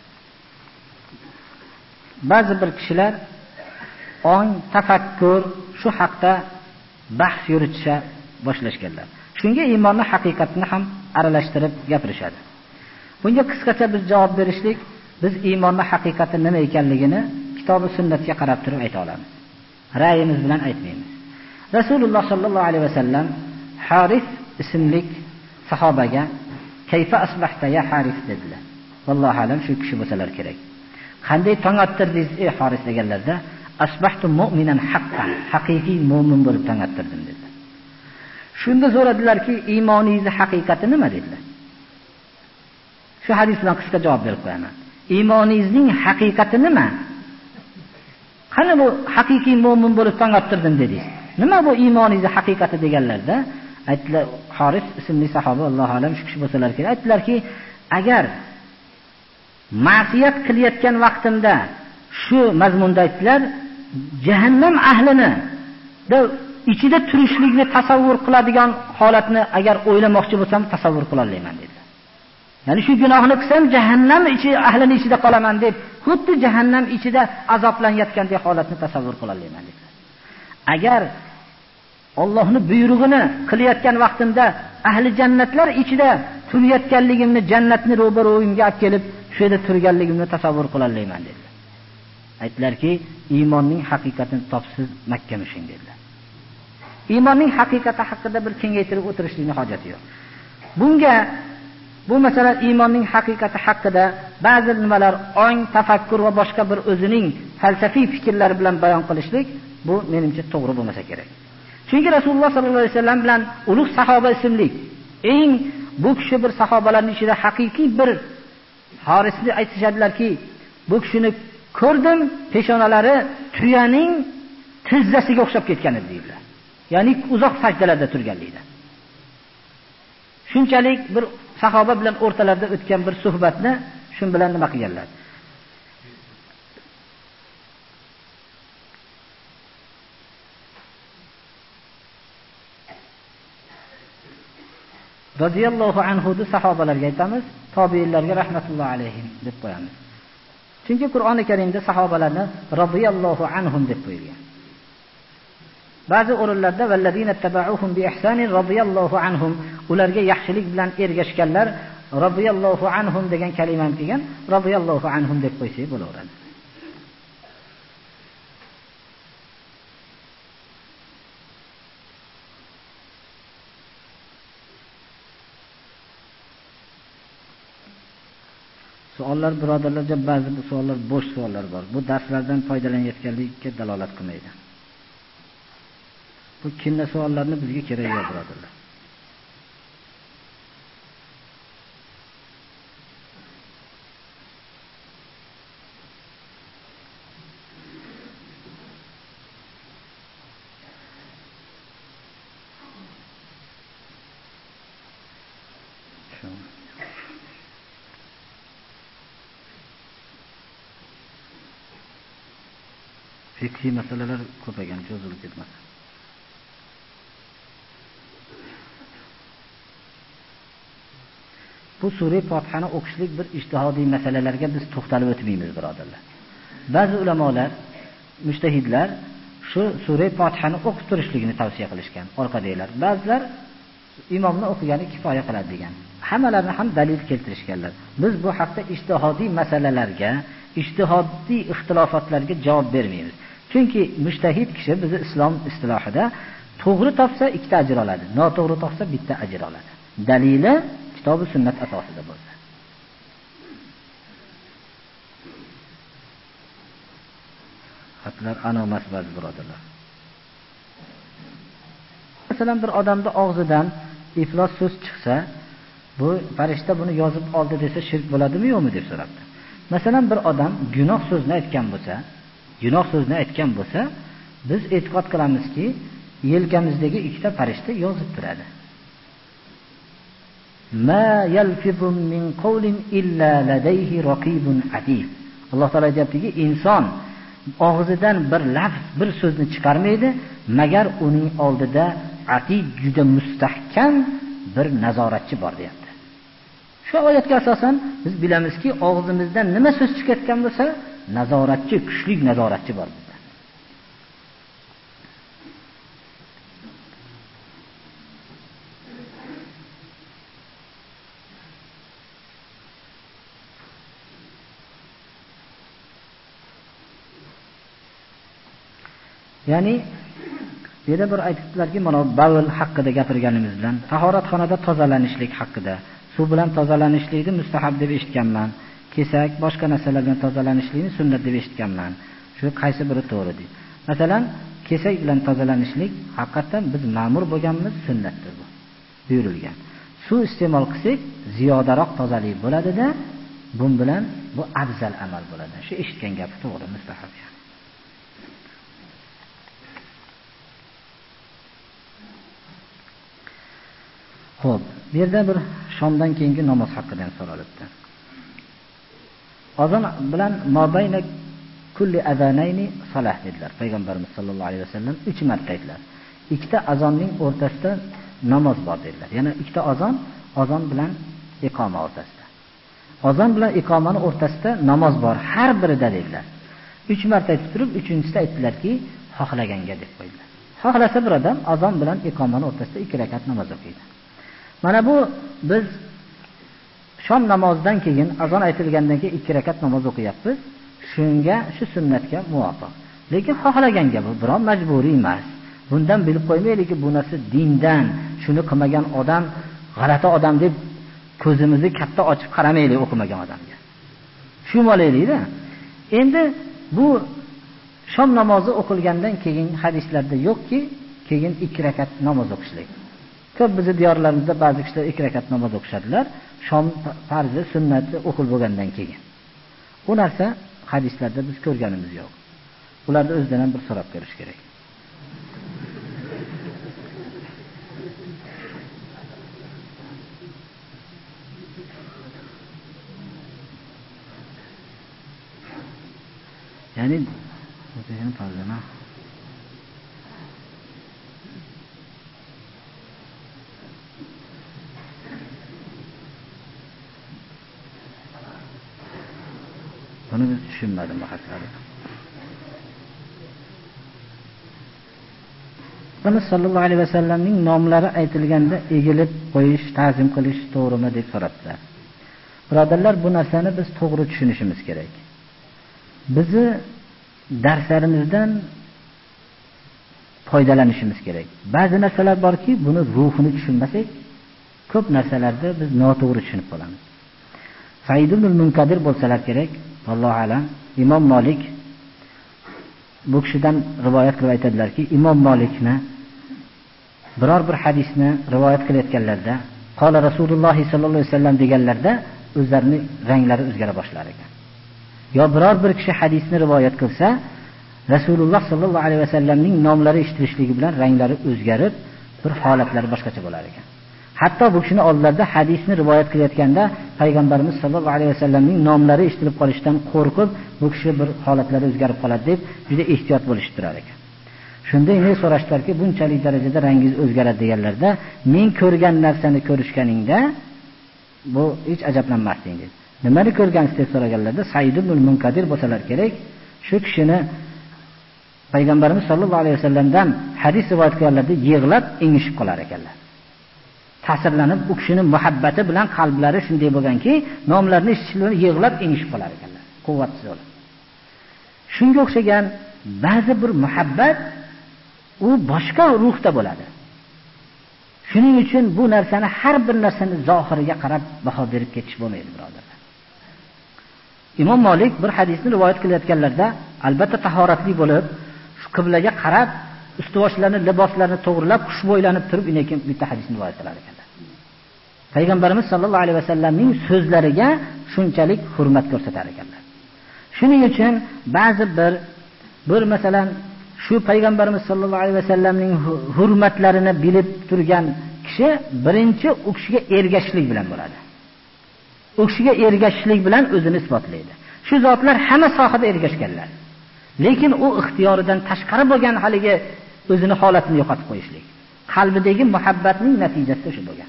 ba'zi bir kishilar ong, tafakkur shu haqda bahs yuritishga boshlashganlar. Shunga iymonning haqiqatini ham aralashtirib gapirishadi. Bunga qisqacha biz javob berishlik, biz iymonning haqiqati nima ekanligini kitob-u sunnatga qarab turib ayta olamiz. Ra'yimiz bilan aytmaymiz. Rasululloh sallallohu alayhi vasallam Haris ismli sahobaga "Kayfa asbahta ya Haris" dedilar. Vallohu alam shu kishi bo'lsalar kerak. Qanday tong ottirdingiz ey Haris deganlarda, "Asbahtu mu'minan haqqan", haqiqiy mu'min bo'lib tong ottirdim dedilar. Shunda so'radilarki, iymoningiz haqiqati nima dedilar. Shu hadis bilan qisqa javob berib qo'yaman. Iymoningizning haqiqati nima? Qani bu haqiqiy mu'min bo'lib tong ottirdim dedingiz. Nima bu iymoningizning haqiqati deganlarda, aytdilar, Haris ismli sahoba, Alloh alam shu kishi bo'lsalar kerak, aytdilarki, agar ma'siyat qilayotgan vaqtimda shu mazmunda aytdilar, jahannam ahlini ichida turishlikni tasavvur qiladigan holatni agar o'ylamoqchi bo'lsam tasavvur qila olmayman dedilar. Ya'ni shu gunohni qilsam jahannam ahlining ichida qolaman deb, xuddi jahannam ichida azoblanayotgandek holatni tasavvur qila olaman dedilar. Agar Allohning buyrug'ini qilayotgan vaqtimda ahli jannatlar ichida turayotganligimni, jannatni ro'baro'yimga olib kelib, shu yerda turganligimni tasavvur qila olaman dedilar. Aytdilarki, iymonning haqiqatini topsiz Makka mushing dedilar. Iymonning haqiqati haqida bir kengaytirib o'tirishning hojati yo'q. Bunga bu masala iymonning haqiqati haqida ba'zi nimalar ong, tafakkur va boshqa bir o'zining falsafiy fikrlari bilan bayon qilishlik bu menimcha to'g'ri bo'lmasa kerak. Chunki Rasululloh sallallohu alayhi vasallam bilan ulug' sahoba ismli eng bu kishi bir sahobalarning ichida haqiqiy bir harisni aytishadilarki, bu kishini ko'rdim, peshonalari tuyaning tizzasiga o'xshab ketgan edi deydilar. Ya'ni uzoq sajdalarda turganligida. Shunchalik bir sahoba bilan o'rtalarida o'tgan bir suhbatni shun bilan nima qilganlar. Radiyallohu anhu de sahobalarga aytamiz, tobiinlarga rahmatulloh alayhim deb qo'yamiz. Chunki Qur'oni Karimda sahobalarni radiyallohu anhum deb qo'yilgan. Ba'zi o'rinlarda vallazina tabauhum bi ihsanin radiyallohu anhum, ularga yaxshilik bilan ergashganlar radiyallohu anhum degan kalimani kelgan, radiyallohu anhum deb qo'ysak bo'laveradi. Savollar birodarlar, ba'zi bu savollar bo'sh savollar bor. Bu darslardan foydalanayotganlikka dalolat qilmaydi. Bu kinna savollarni bizga kerak yo'q birodarlar. Fiqhiy masalalar ko'paygan, cho'zilib ketmoqda. Bu sura Fatihani o'qishlik bir ijtihodiy masalalarga biz to'xtalib o'tmaymiz birodarlar. Ba'zi ulamolar, mujtahidlar shu sura Fatihani o'qib turishligini tavsiya qilishgan, orqadagilar. Ba'zilar imomni o'qigani kifoya qiladi degan. Hammalarini ham dalil keltirishganlar. Biz bu haqda ijtihodiy masalalarga, ijtihodiy ixtilofotlarga javob bermaymiz. Chunki mujtahid kishi bizni islom istilohida to'g'ri topsa ikkita ajr oladi, noto'g'ri topsa bitta ajr oladi. Dalili kitob va sunnat asosida bo'lsa. Xatlar anomas ba'zi birodarlar. Masalan, bir odamning og'zidan iflos so'z chiqsa, bu farishta buni yozib oldi desa shirk bo'ladimi yo'qmi deb so'rabdi. Masalan, bir odam gunoh so'zni aytgan bo'lsa, biz e'tiqod qilamizki, yelkamizdagi ikkita farishta yozib turadi. Ma yalfizu min qawlin illa ladayhi raqibun atid. Alloh taolo aytibdiki, inson og'zidan bir lafz, bir so'zni chiqarmaydi, magar uning oldida atid juda mustahkam bir nazoratchi bor deyapti. Shu oyatga asosan biz bilamizki, og'zimizdan nima so'z chiqayotgan bo'lsa, nazoratchi, kuchli nazoratchi bor bizda. Ya'ni bu yerda bir aytibdilarki, mana bavul haqida gapirganimiz bilan tahoratxonada tozalanishlik haqida, suv bilan tozalanishlikni mustahab deb eshitganman. Kesak, boshqa narsalar bilan tozalanishlikni sunnat deb eshitganman. Shu qaysi biri to'g'ri deydi. Masalan, kesak bilan tozalanishlik haqiqatan biz ma'mur bo'lganmiz, sunnatdir bu. Buyurilgan. Suv iste'mol qilsak, ziyodaroq tozalik bo'ladi-da, bun bilan bu afzal amal bo'ladi. Shu eshitgan gapi to'g'ri, mustahab. Xo'p, bu yerda bir shomdan keyingi namoz haqidan so'ralibdi. Azon bilan mobayna kulli azanayni salah dedilar. Payg'ambarimiz sollallohu alayhi vasallam 3 marta aytdilar. Ikkita azonning o'rtasida namoz bor dedilar. Ya'ni ikkita azon bilan iqoma o'rtasida. Azon bilan iqomani o'rtasida namoz bor, har birida dedilar. 3 marta aytib turib, 3-chisida aytdilarki, xohlaganga deb qo'ydilar. Xohlasa bir odam azon bilan iqomani o'rtasida 2 rakat namoz o'qiydi. Mana bu biz shom namozidan keyin azon aytilgandan keyin 2 rakat namoz o'qiyapmiz. Shunga, shu sunnatga muvofiq. Lekin xohlaganga bu biroq majburiy emas. Bundan bilib qo'ymaylikki, bu narsa dindan, shuni qilmagan odam g'alati odam deb ko'zimizni katta ochib qaramaylik o'qimagan odamga. Shu molaylikda. Endi bu shom namozi o'qilgandan keyin hadislarda yo'qki, keyin 2 rakat namoz o'qishlik. Ko'p bizning diyorlarimizda ba'zi kishilar 2 rakat namoz o'qishadilar, shom farzi, sunnati o'qilib bo'lgandan keyin. Bu narsa hadislarda biz ko'rganimiz yo'q. Ularni o'zidan ham bir so'rab ko'rish kerak. Ya'ni o'qigan farzana buni biz tushunmadim bu haqida. Rasululloh sallallohu alayhi vasallamning nomlari aytilganda egilib qo'yish, ta'zim qilish to'g'rimi deb so'rabdilar. Birodarlar, bu narsani biz to'g'ri tushunishimiz kerak. Bizni darslarimizdan foydalanishimiz kerak. Ba'zi narsalar borki, buni ruhini tushunmasak, ko'p narsalarda biz noto'g'ri tushunib qolamiz. Said ibn al-Munkadir bo'lsalar kerak, Allohu a'lam. Imom Malik bu kishidan rivoyat qilib aytadilarki, Imom Malikni biror bir hadisni rivoyat qilayotganlarda, qala Rasululloh sallallohu alayhi vasallam deganlarda o'zlarining ranglari o'zgara boshlar ekan. Yo biror bir kishi hadisni rivoyat qilsa, Rasululloh sallallohu alayhi vasallamning nomlari eshitilishligi bilan ranglari o'zgarib, bir holatlari boshqacha bo'lar ekan. Hatto bu kishining oldlarida hadisni rivoyat qilayotganda payg'ambarimiz sallallohu alayhi vasallamning nomlari eshitilib qolishidan qo'rqib, bu kishi bir holatlari o'zgarib qoladi deb juda ehtiyot bo'lishib turar ekan. Shunda uni so'rashdilarki, bunchalik darajada rangingiz o'zgaradi deganlarda, men ko'rgan narsani ko'rishganingda bu hech ajablanmasding dedi. Nimani ko'rgansiz deb so'raganlarda, Said ibn al-Munkadir bo'lsalar kerak, shu kishini payg'ambarimiz sallallohu alayhi vasallamdan hadis rivoyat qilganlarda yig'lab engishib qolar ekanlar. Ta'sirlanib, u kishining muhabbati bilan qalblari shunday bo'lganki, nomlarini eshitishlar yig'lab engishib qolar ekanlar. Quvvatsiz bo'lib. Shunga o'xshagan ba'zi bir muhabbat u boshqa ruhda bo'ladi. Shuning uchun bu narsani har bir narsani zohiriga qarab baho berib ketish bo'lmaydi, birodarlar. Imom Malik bir hadisni rivoyat qilayotganlarda albatta tahoratli bo'lib, shu qiblaga qarab, ustuvoshlarini, liboslarini to'g'rilab, xushbo'ylanib turib, lekin bitta hadisni rivoyat qilar ekanlar. Payg'ambarimiz sollallohu alayhi vasallamning so'zlariga shunchalik hurmat ko'rsatar ekanlar. Shuning uchun ba'zi bir masalan shu payg'ambarimiz sollallohu alayhi vasallamning hurmatlarini bilib turgan kishi birinchi u kishiga ergashishlik bilan bo'ladi. U kishiga ergashishlik bilan o'zini isbotlaydi. Shu zotlar hamma sohada ergashganlar. Lekin u ixtiyoridan tashqari bo'lgan haligi o'zini holatini yo'qotib qo'yishlik. Qalbidagi muhabbatning natijasi shu bo'lgan.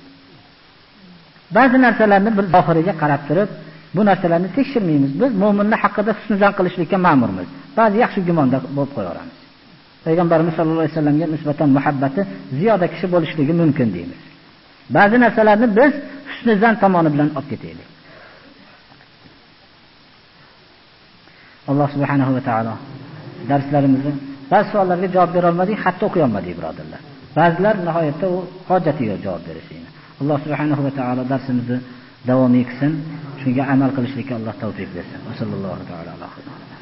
Ba'zi narsalarni bir zohiriga qarab turib, bu narsalarni tekshirmaymiz. Biz mu'minlar haqida husnuzan qilishlikka ma'murmiz. Ba'zi yaxshi gumonda bo'lib qo'yaveramiz. Payg'ambarimiz sollallohu alayhi vasallamga nisbatan muhabbati ziyoda kishi bo'lishligi mumkin deymiz. Ba'zi narsalarni biz husnuzan tomoni bilan olib ketaylik. Alloh subhanahu va taolo darslarimizni ba'zi savollarga javob bera olmadik, hatto o'qiy olmadik, birodarlar. Ba'zilar nihoyatda u hojati yo'q javob berishini. Alloh subhanahu va taolo darsimizni davom etsin, shunga amal qilishlikka Alloh tavfiq bersin. Va sallallohu taolo alayhi